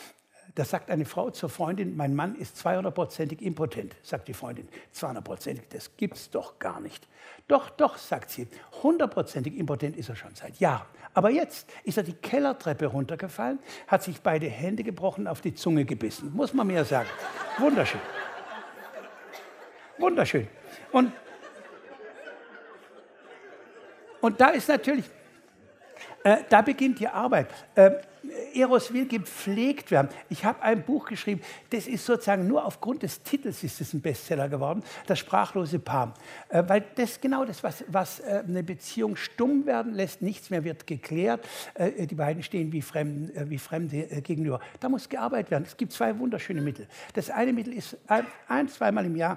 Da sagt eine Frau zur Freundin, mein Mann ist zweihundertprozentig impotent. Sagt die Freundin, zweihundertprozentig, das gibt's doch gar nicht. Doch, doch, sagt sie, hundertprozentig impotent ist er schon seit Jahren. Aber jetzt ist er die Kellertreppe runtergefallen, hat sich beide Hände gebrochen, auf die Zunge gebissen. Muss man mir sagen. Wunderschön. Wunderschön. Und, und da ist natürlich... Äh, da beginnt die Arbeit. Äh, Eros will gepflegt werden. Ich habe ein Buch geschrieben, das ist sozusagen nur aufgrund des Titels ist es ein Bestseller geworden, Das sprachlose Paar. Äh, weil das genau das, was, was äh, eine Beziehung stumm werden lässt, nichts mehr wird geklärt. Äh, die beiden stehen wie, Fremden, äh, wie Fremde äh, gegenüber. Da muss gearbeitet werden. Es gibt zwei wunderschöne Mittel. Das eine Mittel ist ein, ein zweimal im Jahr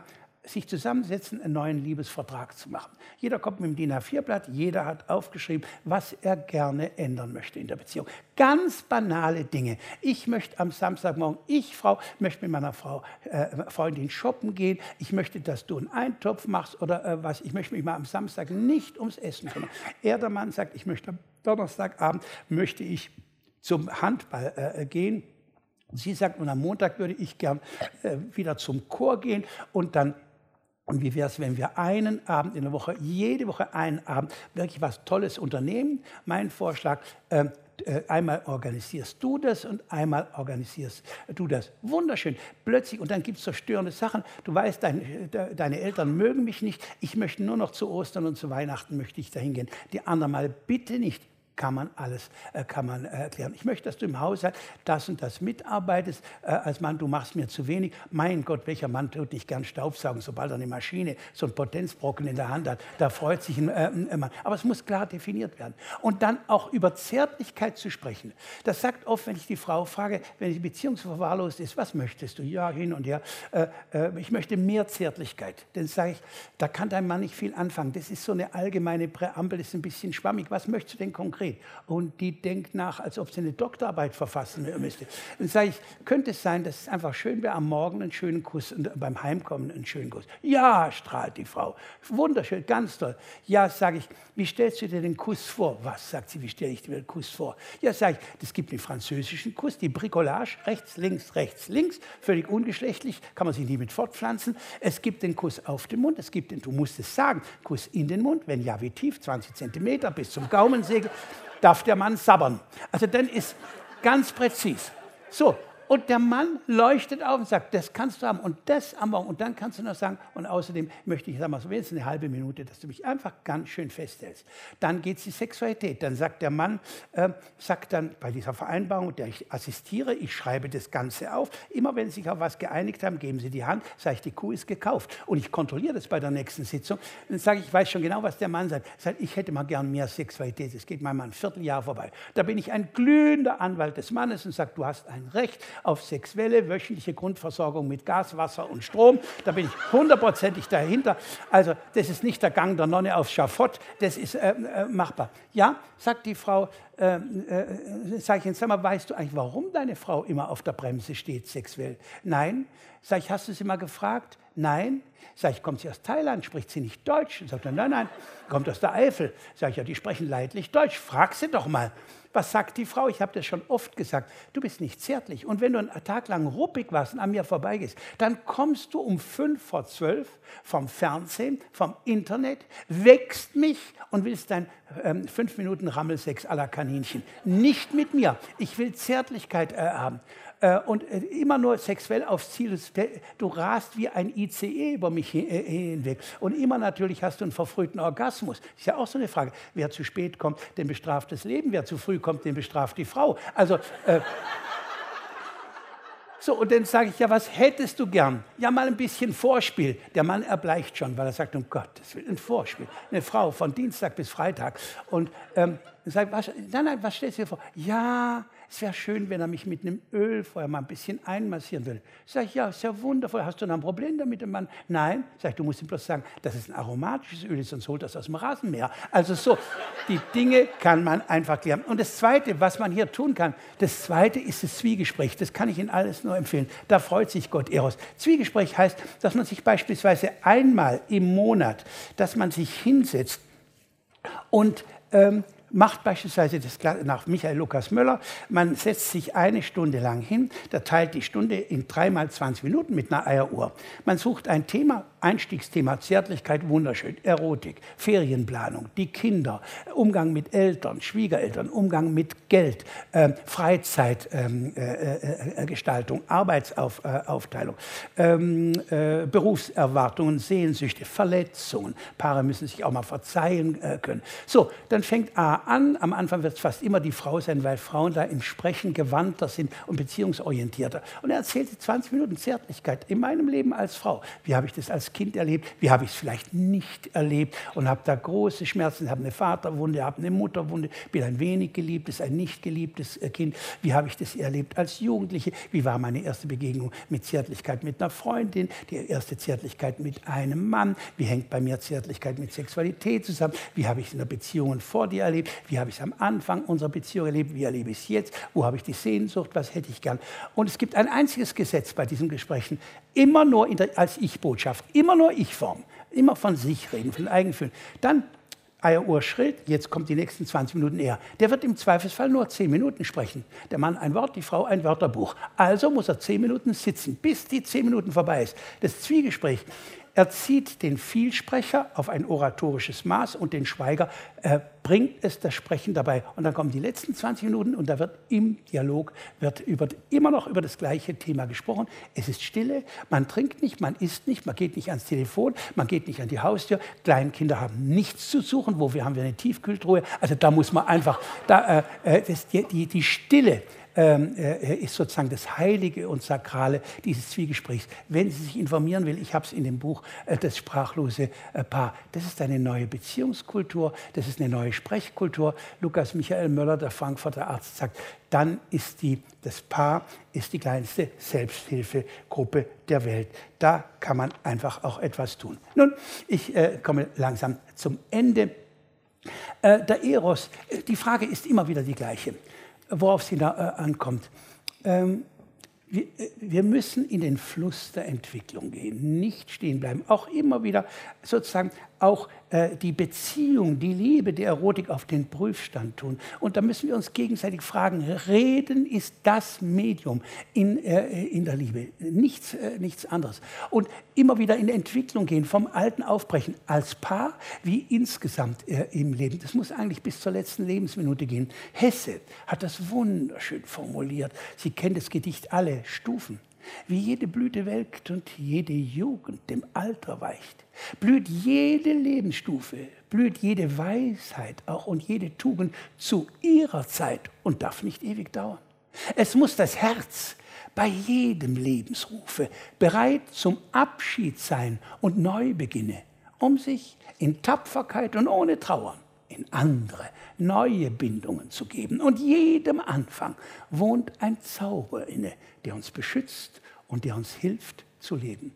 sich zusammensetzen, einen neuen Liebesvertrag zu machen. Jeder kommt mit dem D I N A vier Blatt, jeder hat aufgeschrieben, was er gerne ändern möchte in der Beziehung. Ganz banale Dinge. Ich möchte am Samstagmorgen, ich, Frau, möchte mit meiner Frau, äh, Freundin shoppen gehen. Ich möchte, dass du einen Eintopf machst oder äh, was. Ich möchte mich mal am Samstag nicht ums Essen kümmern. Er, der Mann, sagt, ich möchte am Donnerstagabend, möchte ich zum Handball äh, gehen. Sie sagt, und am Montag würde ich gern äh, wieder zum Chor gehen und dann und wie wäre es, wenn wir einen Abend in der Woche, jede Woche einen Abend, wirklich was Tolles unternehmen? Mein Vorschlag, äh, äh, einmal organisierst du das und einmal organisierst du das. Wunderschön. Plötzlich, und dann gibt es so störende Sachen. Du weißt, dein, de, deine Eltern mögen mich nicht. Ich möchte nur noch zu Ostern und zu Weihnachten möchte ich dahin gehen. Die anderen Mal bitte nicht. Kann man alles äh, kann man, äh, erklären. Ich möchte, dass du im Haushalt das und das mitarbeitest. Äh, als Mann, du machst mir zu wenig. Mein Gott, welcher Mann tut nicht gern Staubsaugen, sobald er eine Maschine, so einen Potenzbrocken in der Hand hat. Da freut sich ein, äh, ein Mann. Aber es muss klar definiert werden. Und dann auch über Zärtlichkeit zu sprechen. Das sagt oft, wenn ich die Frau frage, wenn die Beziehung so verwahrlost ist, was möchtest du? Ja, hin und her. Äh, äh, ich möchte mehr Zärtlichkeit. Dann sage ich, da kann dein Mann nicht viel anfangen. Das ist so eine allgemeine Präambel, das ist ein bisschen schwammig. Was möchtest du denn konkret? Und die denkt nach, als ob sie eine Doktorarbeit verfassen müsste. Dann sage ich, könnte es sein, dass es einfach schön wäre, am Morgen einen schönen Kuss und beim Heimkommen einen schönen Kuss. Ja, strahlt die Frau. Wunderschön, ganz toll. Ja, sage ich, wie stellst du dir den Kuss vor? Was, sagt sie, wie stelle ich dir den Kuss vor? Ja, sage ich, es gibt den französischen Kuss, die Bricolage, rechts, links, rechts, links, völlig ungeschlechtlich, kann man sich nie mit fortpflanzen. Es gibt den Kuss auf den Mund, es gibt den, du musst es sagen, Kuss in den Mund, wenn ja, wie tief, zwanzig Zentimeter bis zum Gaumensegel. Darf der Mann sabbern. Also dann ist ganz präzis. So, und der Mann leuchtet auf und sagt, das kannst du haben und das am Morgen. Und dann kannst du noch sagen, und außerdem möchte ich, sagen wir so, wenigstens eine halbe Minute, dass du mich einfach ganz schön festhältst. Dann geht es die Sexualität. Dann sagt der Mann, äh, sagt dann bei dieser Vereinbarung, der ich assistiere, ich schreibe das Ganze auf. Immer wenn Sie sich auf was geeinigt haben, geben Sie die Hand, sage ich, die Kuh ist gekauft. Und ich kontrolliere das bei der nächsten Sitzung. Dann sage ich, ich weiß schon genau, was der Mann sagt. Er sagt, ich hätte mal gern mehr Sexualität. Es geht meinem Mann ein Vierteljahr vorbei. Da bin ich ein glühender Anwalt des Mannes und sage, du hast ein Recht auf sexuelle, wöchentliche Grundversorgung mit Gas, Wasser und Strom. Da bin ich hundertprozentig dahinter. Also das ist nicht der Gang der Nonne aufs Schafott, das ist äh, äh, machbar. Ja, sagt die Frau, äh, äh, sag ich, jetzt sag mal, weißt du eigentlich, warum deine Frau immer auf der Bremse steht sexuell? Nein. Sag ich, hast du sie mal gefragt? Nein. Sag ich, kommt sie aus Thailand, spricht sie nicht Deutsch? Und sagt er, nein, nein, kommt aus der Eifel. Sag ich, ja, die sprechen leidlich Deutsch. Frag sie doch mal. Was sagt die Frau? Ich habe das schon oft gesagt. Du bist nicht zärtlich. Und wenn du einen Tag lang ruppig warst und an mir vorbeigehst, dann kommst du um fünf vor zwölf vom Fernsehen, vom Internet, wächst mich und willst dein ähm, fünf Minuten Rammelsex à la Kaninchen. Nicht mit mir. Ich will Zärtlichkeit äh, haben. Äh, und äh, immer nur sexuell aufs Ziel. Du rast wie ein I C E über mich hin, äh, hinweg. Und immer natürlich hast du einen verfrühten Orgasmus. Das ist ja auch so eine Frage. Wer zu spät kommt, den bestraft das Leben. Wer zu früh kommt, den bestraft die Frau. Also, äh, so, und dann sage ich, ja, was hättest du gern? Ja, mal ein bisschen Vorspiel. Der Mann erbleicht schon, weil er sagt, um Gottes Willen, ein Vorspiel. Eine Frau von Dienstag bis Freitag. Und ähm, sagt, was, nein, nein, was stellst du dir vor? Ja, es wäre schön, wenn er mich mit einem Öl vorher mal ein bisschen einmassieren würde. Sag ich, ja, ist ja wundervoll. Hast du noch ein Problem damit, dem Mann? Nein. Sag ich, du musst ihm bloß sagen, dass es ein aromatisches Öl ist, sonst holt das aus dem Rasenmäher. Also so, die Dinge kann man einfach klären. Und das Zweite, was man hier tun kann, das Zweite ist das Zwiegespräch. Das kann ich Ihnen alles nur empfehlen. Da freut sich Gott Eros. Zwiegespräch heißt, dass man sich beispielsweise einmal im Monat, dass man sich hinsetzt und ähm, macht beispielsweise das nach Michael Lukas Möller, man setzt sich eine Stunde lang hin, da teilt die Stunde in dreimal zwanzig Minuten mit einer Eieruhr. Man sucht ein Thema, Einstiegsthema, Zärtlichkeit, wunderschön, Erotik, Ferienplanung, die Kinder, Umgang mit Eltern, Schwiegereltern, Umgang mit Geld, äh, Freizeitgestaltung, äh, äh, Arbeitsaufteilung, ähm, äh, Berufserwartungen, Sehnsüchte, Verletzungen. Paare müssen sich auch mal verzeihen äh, können. So, dann fängt A an. Am Anfang wird es fast immer die Frau sein, weil Frauen da im Sprechen gewandter sind und beziehungsorientierter. Und er erzählt zwanzig Minuten Zärtlichkeit in meinem Leben als Frau. Wie habe ich das als als Kind erlebt, wie habe ich es vielleicht nicht erlebt und habe da große Schmerzen, habe eine Vaterwunde, habe eine Mutterwunde, bin ein wenig geliebtes, ein nicht geliebtes Kind. Wie habe ich das erlebt als Jugendliche? Wie war meine erste Begegnung mit Zärtlichkeit mit einer Freundin, die erste Zärtlichkeit mit einem Mann? Wie hängt bei mir Zärtlichkeit mit Sexualität zusammen? Wie habe ich es in der Beziehung vor dir erlebt? Wie habe ich es am Anfang unserer Beziehung erlebt? Wie erlebe ich es jetzt? Wo habe ich die Sehnsucht? Was hätte ich gern? Und es gibt ein einziges Gesetz bei diesen Gesprächen, immer nur in der, als Ich-Botschaft, immer nur Ich-Form, immer von sich reden, von Eigenfühlen. Dann Eieruhr schrillt, jetzt kommt die nächsten zwanzig Minuten eher. Der wird im Zweifelsfall nur zehn Minuten sprechen. Der Mann ein Wort, die Frau ein Wörterbuch. Also muss er zehn Minuten sitzen, bis die zehn Minuten vorbei ist. Das Zwiegespräch erzieht den Vielsprecher auf ein oratorisches Maß und den Schweiger äh, bringt es das Sprechen dabei. Und dann kommen die letzten zwanzig Minuten und da wird im Dialog wird über, immer noch über das gleiche Thema gesprochen. Es ist Stille, man trinkt nicht, man isst nicht, man geht nicht ans Telefon, man geht nicht an die Haustür. Kleinkinder haben nichts zu suchen, wo wir haben wir eine Tiefkühltruhe. Also da muss man einfach, da, äh, das, die, die, die Stille Ähm, äh, ist sozusagen das Heilige und Sakrale dieses Zwiegesprächs. Wenn Sie sich informieren will, ich habe es in dem Buch äh, Das sprachlose äh, Paar. Das ist eine neue Beziehungskultur, das ist eine neue Sprechkultur. Lukas Michael Möller, der Frankfurter Arzt, sagt, dann ist die, das Paar ist die kleinste Selbsthilfegruppe der Welt. Da kann man einfach auch etwas tun. Nun, ich äh, komme langsam zum Ende. Äh, der Eros, die Frage ist immer wieder die gleiche, worauf es äh, ankommt. Ähm, wir, wir müssen in den Fluss der Entwicklung gehen, nicht stehen bleiben. Auch immer wieder sozusagen auch äh, die Beziehung, die Liebe, die Erotik auf den Prüfstand tun. Und da müssen wir uns gegenseitig fragen, Reden ist das Medium in, äh, in der Liebe, nichts, äh, nichts anderes. Und immer wieder in Entwicklung gehen, vom Alten aufbrechen, als Paar wie insgesamt äh, im Leben. Das muss eigentlich bis zur letzten Lebensminute gehen. Hesse hat das wunderschön formuliert. Sie kennen das Gedicht Alle Stufen. Wie jede Blüte welkt und jede Jugend dem Alter weicht, blüht jede Lebensstufe, blüht jede Weisheit auch und jede Tugend zu ihrer Zeit und darf nicht ewig dauern. Es muss das Herz bei jedem Lebensrufe bereit zum Abschied sein und Neubeginne, um sich in Tapferkeit und ohne Trauern in andere, neue Bindungen zu geben. Und jedem Anfang wohnt ein Zauber inne, der uns beschützt und der uns hilft zu leben.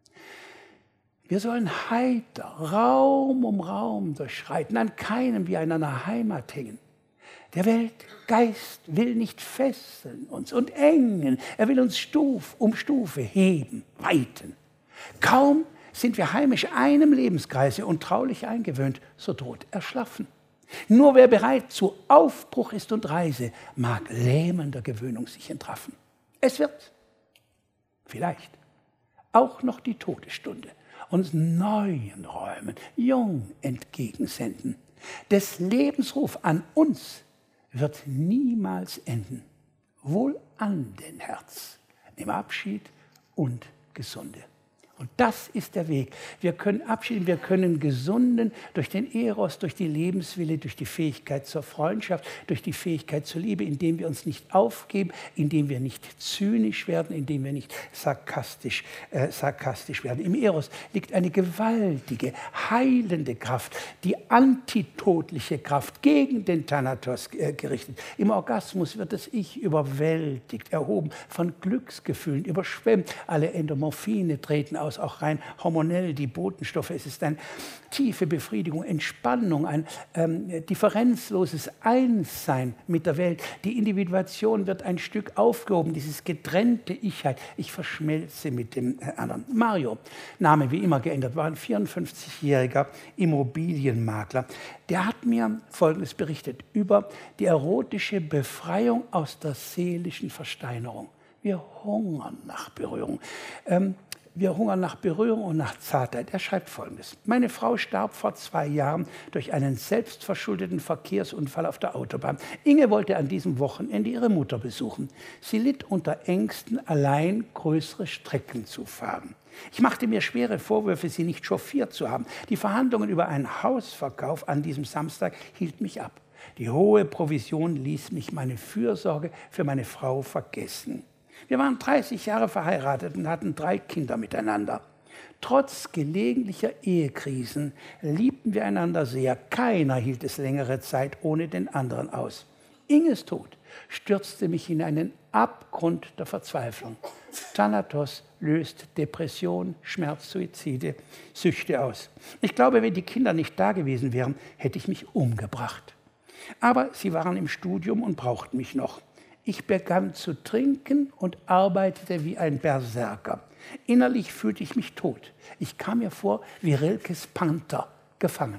Wir sollen heiter, Raum um Raum durchschreiten, an keinem wie an einer Heimat hängen. Der Weltgeist will nicht fesseln uns und engen, er will uns Stuf um Stufe heben, weiten. Kaum sind wir heimisch einem Lebenskreise und traulich eingewöhnt, so droht Erschlaffen. Nur wer bereit zu Aufbruch ist und Reise, mag lähmender Gewöhnung sich entraffen. Es wird vielleicht auch noch die Todesstunde uns neuen Räumen jung entgegensenden. Des Lebensruf an uns wird niemals enden. Wohl an den Herz, nimm Abschied und Gesunde. Und das ist der Weg. Wir können abschieden, wir können gesunden durch den Eros, durch die Lebenswille, durch die Fähigkeit zur Freundschaft, durch die Fähigkeit zur Liebe, indem wir uns nicht aufgeben, indem wir nicht zynisch werden, indem wir nicht sarkastisch, äh, sarkastisch werden. Im Eros liegt eine gewaltige, heilende Kraft, die antitodliche Kraft gegen den Thanatos äh, gerichtet. Im Orgasmus wird das Ich überwältigt, erhoben, von Glücksgefühlen überschwemmt. Alle Endomorphine treten aus, auch rein hormonell, die Botenstoffe. Es ist eine tiefe Befriedigung, Entspannung, ein ähm, differenzloses Einssein mit der Welt. Die Individuation wird ein Stück aufgehoben, dieses getrennte Ich-Heit. Ich verschmelze mit dem anderen. Mario, Name wie immer geändert, war ein vierundfünfzigjähriger Immobilienmakler. Der hat mir Folgendes berichtet über die erotische Befreiung aus der seelischen Versteinerung. Wir hungern nach Berührung. Ähm, Wir hungern nach Berührung und nach Zartheit. Er schreibt Folgendes. Meine Frau starb vor zwei Jahren durch einen selbstverschuldeten Verkehrsunfall auf der Autobahn. Inge wollte an diesem Wochenende ihre Mutter besuchen. Sie litt unter Ängsten, allein größere Strecken zu fahren. Ich machte mir schwere Vorwürfe, sie nicht chauffiert zu haben. Die Verhandlungen über einen Hausverkauf an diesem Samstag hielt mich ab. Die hohe Provision ließ mich meine Fürsorge für meine Frau vergessen. Wir waren dreißig Jahre verheiratet und hatten drei Kinder miteinander. Trotz gelegentlicher Ehekrisen liebten wir einander sehr. Keiner hielt es längere Zeit ohne den anderen aus. Inges Tod stürzte mich in einen Abgrund der Verzweiflung. Thanatos löst Depression, Schmerz, Suizide, Süchte aus. Ich glaube, wenn die Kinder nicht da gewesen wären, hätte ich mich umgebracht. Aber sie waren im Studium und brauchten mich noch. Ich begann zu trinken und arbeitete wie ein Berserker. Innerlich fühlte ich mich tot. Ich kam mir vor wie Rilkes Panther, gefangen.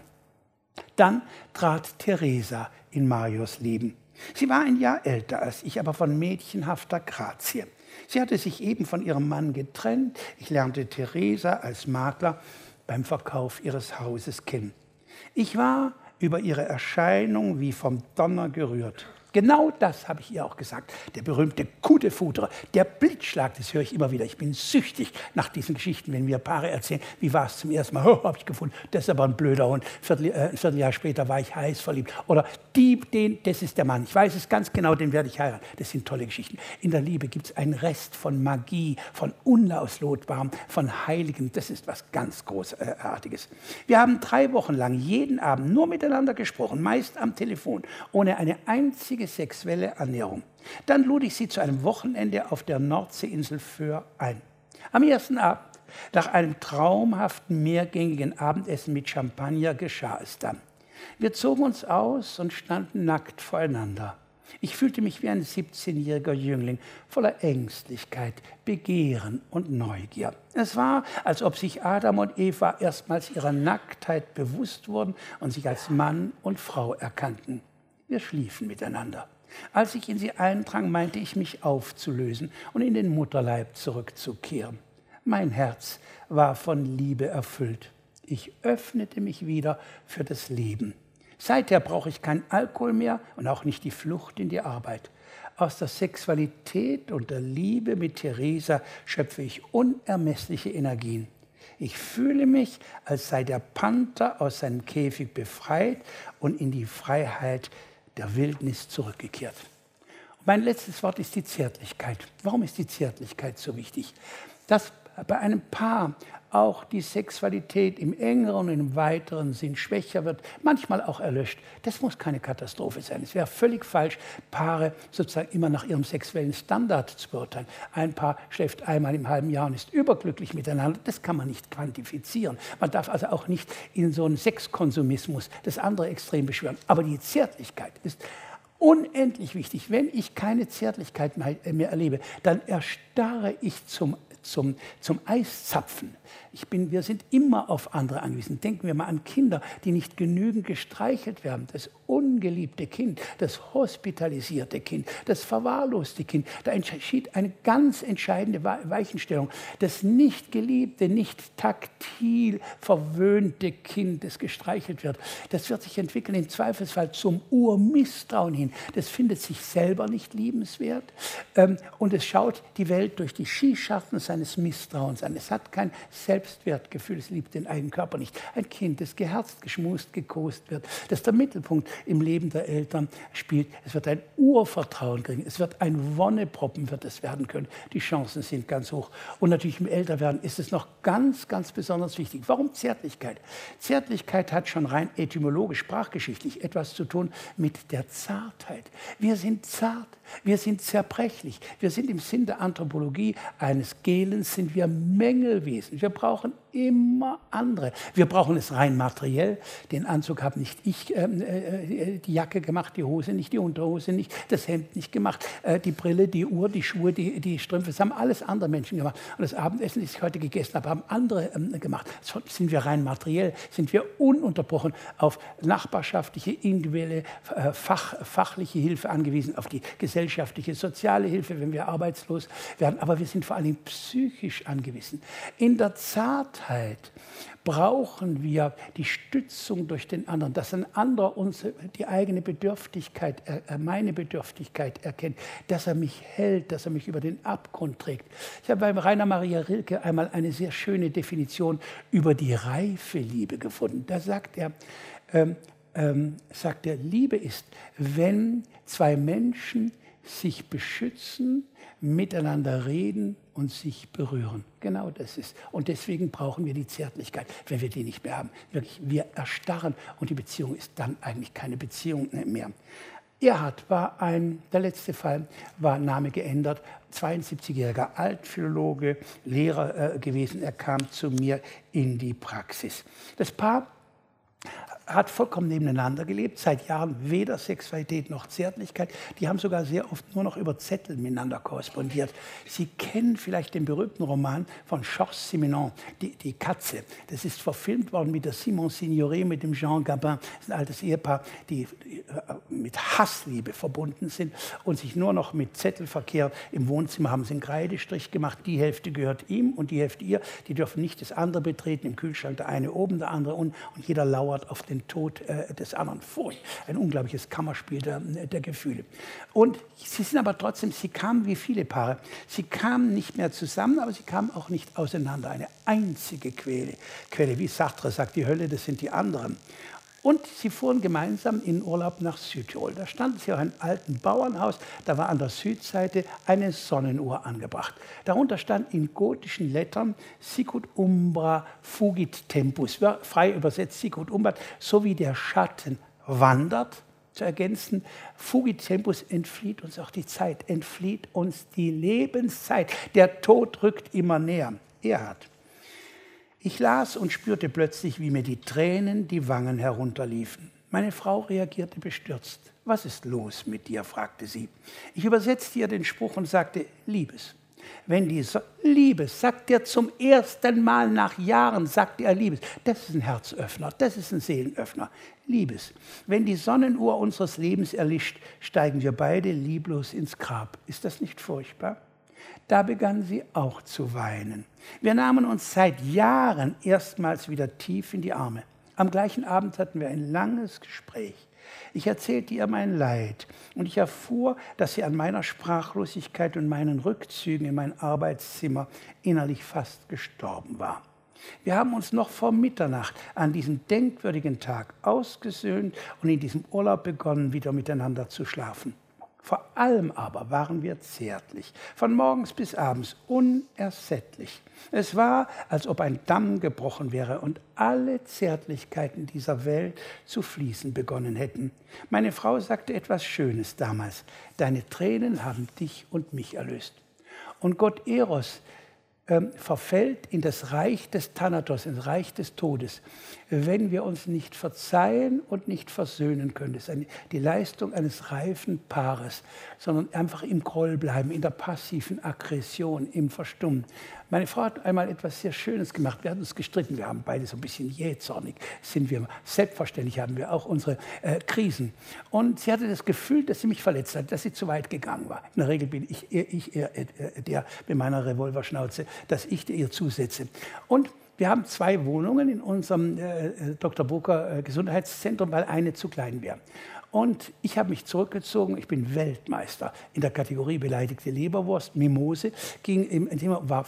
Dann trat Theresa in Marios Leben. Sie war ein Jahr älter als ich, aber von mädchenhafter Grazie. Sie hatte sich eben von ihrem Mann getrennt. Ich lernte Theresa als Makler beim Verkauf ihres Hauses kennen. Ich war über ihre Erscheinung wie vom Donner gerührt. Genau das habe ich ihr auch gesagt. Der berühmte Coup de foudre, der Blitzschlag, das höre ich immer wieder. Ich bin süchtig nach diesen Geschichten, wenn mir Paare erzählen, wie war es zum ersten Mal, oh, habe ich gefunden, das ist aber ein blöder Hund. Viertel, äh, ein Vierteljahr später war ich heiß verliebt. Oder die, den, das ist der Mann. Ich weiß es ganz genau, den werde ich heiraten. Das sind tolle Geschichten. In der Liebe gibt es einen Rest von Magie, von Unauslotbarem, von Heiligem. Das ist was ganz Großartiges. Wir haben drei Wochen lang jeden Abend nur miteinander gesprochen, meist am Telefon, ohne eine einzige sexuelle Annäherung. Dann lud ich sie zu einem Wochenende auf der Nordseeinsel Föhr ein. Am ersten Abend, nach einem traumhaften mehrgängigen Abendessen mit Champagner, geschah es dann. Wir zogen uns aus und standen nackt voreinander. Ich fühlte mich wie ein siebzehnjähriger Jüngling, voller Ängstlichkeit, Begehren und Neugier. Es war, als ob sich Adam und Eva erstmals ihrer Nacktheit bewusst wurden und sich als Mann und Frau erkannten. Wir schliefen miteinander. Als ich in sie eindrang, meinte ich, mich aufzulösen und in den Mutterleib zurückzukehren. Mein Herz war von Liebe erfüllt. Ich öffnete mich wieder für das Leben. Seither brauche ich keinen Alkohol mehr und auch nicht die Flucht in die Arbeit. Aus der Sexualität und der Liebe mit Theresa schöpfe ich unermessliche Energien. Ich fühle mich, als sei der Panther aus seinem Käfig befreit und in die Freiheit der Wildnis zurückgekehrt. Und mein letztes Wort ist die Zärtlichkeit. Warum ist die Zärtlichkeit so wichtig? Dass bei einem Paar auch die Sexualität im engeren und im weiteren Sinn schwächer wird, manchmal auch erlöscht. Das muss keine Katastrophe sein. Es wäre völlig falsch, Paare sozusagen immer nach ihrem sexuellen Standard zu beurteilen. Ein Paar schläft einmal im halben Jahr und ist überglücklich miteinander. Das kann man nicht quantifizieren. Man darf also auch nicht in so einen Sexkonsumismus das andere Extrem beschwören. Aber die Zärtlichkeit ist unendlich wichtig. Wenn ich keine Zärtlichkeit mehr erlebe, dann erstarre ich zum Zum, zum Eiszapfen. Ich bin, wir sind immer auf andere angewiesen. Denken wir mal an Kinder, die nicht genügend gestreichelt werden. Das ungeliebte Kind, das hospitalisierte Kind, das verwahrloste Kind. Da entschied eine ganz entscheidende Weichenstellung. Das nicht geliebte, nicht taktil verwöhnte Kind, das gestreichelt wird, das wird sich entwickeln im Zweifelsfall zum Urmisstrauen hin. Das findet sich selber nicht liebenswert ähm, und es schaut die Welt durch die Schießscharten seines Misstrauens an. Es hat kein Selbstwertgefühl, es liebt den eigenen Körper nicht. Ein Kind, das geherzt, geschmust, gekost wird, das der Mittelpunkt im Leben der Eltern spielt. Es wird ein Urvertrauen kriegen, es wird ein Wonneproppen wird es werden können. Die Chancen sind ganz hoch. Und natürlich im Älterwerden ist es noch ganz, ganz besonders wichtig. Warum Zärtlichkeit? Zärtlichkeit hat schon rein etymologisch, sprachgeschichtlich etwas zu tun mit der Zartheit. Wir sind zart, wir sind zerbrechlich. Wir sind im Sinn der Anthropologie eines Gelens sind wir Mängelwesen. Wir brauchen immer andere. Wir brauchen es rein materiell. Den Anzug habe nicht ich, äh, die Jacke gemacht, die Hose nicht, die Unterhose nicht, das Hemd nicht gemacht, äh, die Brille, die Uhr, die Schuhe, die, die Strümpfe. Das haben alles andere Menschen gemacht. Und das Abendessen, das ich heute gegessen habe, haben andere ähm, gemacht. So sind wir rein materiell, sind wir ununterbrochen auf nachbarschaftliche, individuelle, äh, fach, fachliche Hilfe angewiesen, auf die gesellschaftliche, soziale Hilfe, wenn wir arbeitslos werden. Aber wir sind vor allem psychisch angewiesen. In der Zartheit brauchen wir die Stützung durch den anderen, dass ein anderer uns die eigene Bedürftigkeit, meine Bedürftigkeit erkennt, dass er mich hält, dass er mich über den Abgrund trägt. Ich habe bei Rainer Maria Rilke einmal eine sehr schöne Definition über die reife Liebe gefunden. Da sagt er, ähm, ähm, sagt er, Liebe ist, wenn zwei Menschen sich beschützen, miteinander reden und sich berühren. Genau das ist. Und deswegen brauchen wir die Zärtlichkeit, wenn wir die nicht mehr haben. Wirklich, wir erstarren und die Beziehung ist dann eigentlich keine Beziehung mehr. Erhard war ein, der letzte Fall, war Name geändert, zweiundsiebzigjähriger Altphilologe, Lehrer äh, gewesen. Er kam zu mir in die Praxis. Das Paar hat vollkommen nebeneinander gelebt, seit Jahren weder Sexualität noch Zärtlichkeit. Die haben sogar sehr oft nur noch über Zettel miteinander korrespondiert. Sie kennen vielleicht den berühmten Roman von Georges Simenon, die, die Katze. Das ist verfilmt worden mit der Simone Signoret, mit dem Jean Gabin. Das ist ein altes Ehepaar, die, die mit Hassliebe verbunden sind und sich nur noch mit Zettelverkehr im Wohnzimmer haben sie einen Kreidestrich gemacht. Die Hälfte gehört ihm und die Hälfte ihr. Die dürfen nicht das andere betreten. Im Kühlschrank der eine oben, der andere unten. Und jeder lauert auf den Tod äh, des anderen. Furcht. Ein unglaubliches Kammerspiel der, der Gefühle. Und sie sind aber trotzdem, sie kamen wie viele Paare, sie kamen nicht mehr zusammen, aber sie kamen auch nicht auseinander. Eine einzige Quelle, Quelle, wie Sartre sagt, die Hölle, das sind die anderen. Und sie fuhren gemeinsam in Urlaub nach Südtirol. Da standen sie auf einem alten Bauernhaus. Da war an der Südseite eine Sonnenuhr angebracht. Darunter stand in gotischen Lettern Sicut umbra fugit tempus. Frei übersetzt Sicut umbra, so wie der Schatten wandert. Zu ergänzen, fugit tempus, entflieht uns auch die Zeit, entflieht uns die Lebenszeit. Der Tod rückt immer näher. Erhard. Ich las und spürte plötzlich, wie mir die Tränen die Wangen herunterliefen. Meine Frau reagierte bestürzt. »Was ist los mit dir?« fragte sie. Ich übersetzte ihr den Spruch und sagte, »Liebes.« Wenn die so Liebes, sagt er zum ersten Mal nach Jahren, sagt er Liebes. Das ist ein Herzöffner, das ist ein Seelenöffner. Liebes. Wenn die Sonnenuhr unseres Lebens erlischt, steigen wir beide lieblos ins Grab. Ist das nicht furchtbar? Da begann sie auch zu weinen. Wir nahmen uns seit Jahren erstmals wieder tief in die Arme. Am gleichen Abend hatten wir ein langes Gespräch. Ich erzählte ihr mein Leid und ich erfuhr, dass sie an meiner Sprachlosigkeit und meinen Rückzügen in mein Arbeitszimmer innerlich fast gestorben war. Wir haben uns noch vor Mitternacht an diesem denkwürdigen Tag ausgesöhnt und in diesem Urlaub begonnen, wieder miteinander zu schlafen. Vor allem aber waren wir zärtlich, von morgens bis abends unersättlich. Es war, als ob ein Damm gebrochen wäre und alle Zärtlichkeiten dieser Welt zu fließen begonnen hätten. Meine Frau sagte etwas Schönes damals: Deine Tränen haben dich und mich erlöst. Und Gott Eros ähm, verfällt in das Reich des Thanatos, ins Reich des Todes, wenn wir uns nicht verzeihen und nicht versöhnen können. Das ist eine, die Leistung eines reifen Paares, sondern einfach im Groll bleiben, in der passiven Aggression, im Verstummen. Meine Frau hat einmal etwas sehr Schönes gemacht. Wir hatten uns gestritten, wir haben beide so ein bisschen jähzornig, sind wir. Selbstverständlich haben wir auch unsere äh, Krisen. Und sie hatte das Gefühl, dass sie mich verletzt hat, dass sie zu weit gegangen war. In der Regel bin ich, ich eher äh, der mit meiner Revolverschnauze, dass ich ihr zusetze. Und wir haben zwei Wohnungen in unserem äh, Doktor Burker äh, Gesundheitszentrum, weil eine zu klein wäre. Und ich habe mich zurückgezogen. Ich bin Weltmeister in der Kategorie beleidigte Leberwurst. Mimose ging im Thema, war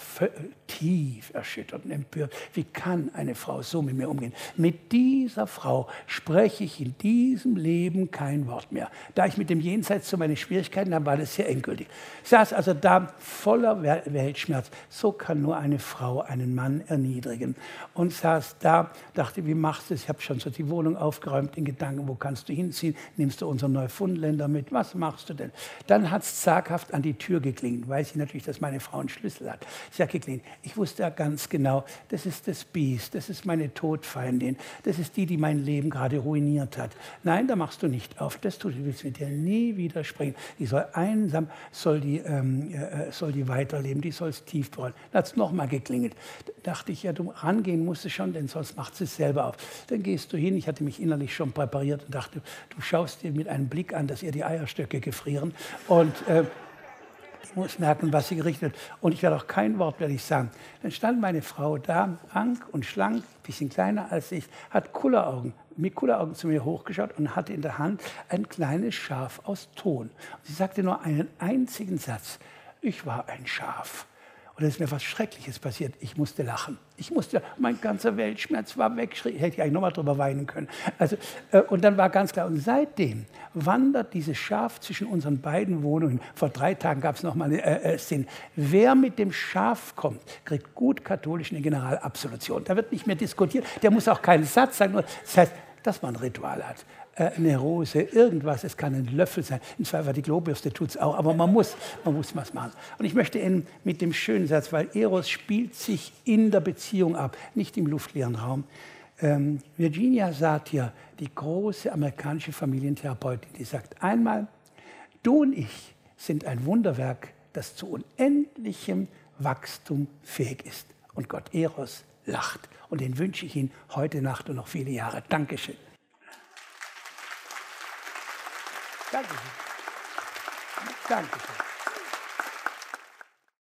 tief erschüttert und empört. Wie kann eine Frau so mit mir umgehen? Mit dieser Frau spreche ich in diesem Leben kein Wort mehr. Da ich mit dem Jenseits so meine Schwierigkeiten habe, war das sehr endgültig. Ich saß also da voller Weltschmerz. So kann nur eine Frau einen Mann erniedrigen. Und saß da, dachte, wie machst du es? Ich habe schon so die Wohnung aufgeräumt in Gedanken, wo kannst du hinziehen? Nimmst du unseren Neufundländer mit? Was machst du denn? Dann hat es zaghaft an die Tür geklingelt. Weiß ich natürlich, dass meine Frau einen Schlüssel hat. Sie hat geklingelt. Ich wusste ja ganz genau, das ist das Biest, das ist meine Todfeindin, das ist die, die mein Leben gerade ruiniert hat. Nein, da machst du nicht auf. Das tut, du willst mit dir nie widersprechen. Die soll einsam, soll die, ähm, äh, soll die weiterleben, die soll es tief bereuen. Da hat es nochmal geklingelt. Da dachte ich, ja, du rangehen musst du schon, denn sonst macht sie es selber auf. Dann gehst du hin. Ich hatte mich innerlich schon präpariert und dachte, du schaust dir mit einem Blick an, dass ihr die Eierstöcke gefrieren und äh, ich muss merken, was sie gerichtet hat. Und ich werde auch kein Wort werde ich sagen. Dann stand meine Frau da, rank und schlank, ein bisschen kleiner als ich, hat Kulleraugen, mit Kulleraugen zu mir hochgeschaut und hatte in der Hand ein kleines Schaf aus Ton. Und sie sagte nur einen einzigen Satz: Ich war ein Schaf. Und es ist mir was Schreckliches passiert. Ich musste lachen. Ich musste, mein ganzer Weltschmerz war weg. Hätte ich eigentlich nochmal drüber weinen können. Also, äh, und dann war ganz klar, und seitdem wandert dieses Schaf zwischen unseren beiden Wohnungen. Vor drei Tagen gab es noch mal eine äh, Szene. Wer mit dem Schaf kommt, kriegt gut katholisch eine Generalabsolution. Da wird nicht mehr diskutiert. Der muss auch keinen Satz sagen. Das heißt, dass man ein Ritual hat. Eine Rose, irgendwas, es kann ein Löffel sein. Im Zweifel die Klobürste tut es auch, aber man muss, man muss was machen. Und ich möchte enden mit dem schönen Satz, weil Eros spielt sich in der Beziehung ab, nicht im luftleeren Raum. Ähm, Virginia Satir, die große amerikanische Familientherapeutin, die sagt einmal, du und ich sind ein Wunderwerk, das zu unendlichem Wachstum fähig ist. Und Gott Eros lacht. Und den wünsche ich Ihnen heute Nacht und noch viele Jahre. Dankeschön. Dankeschön. Dankeschön.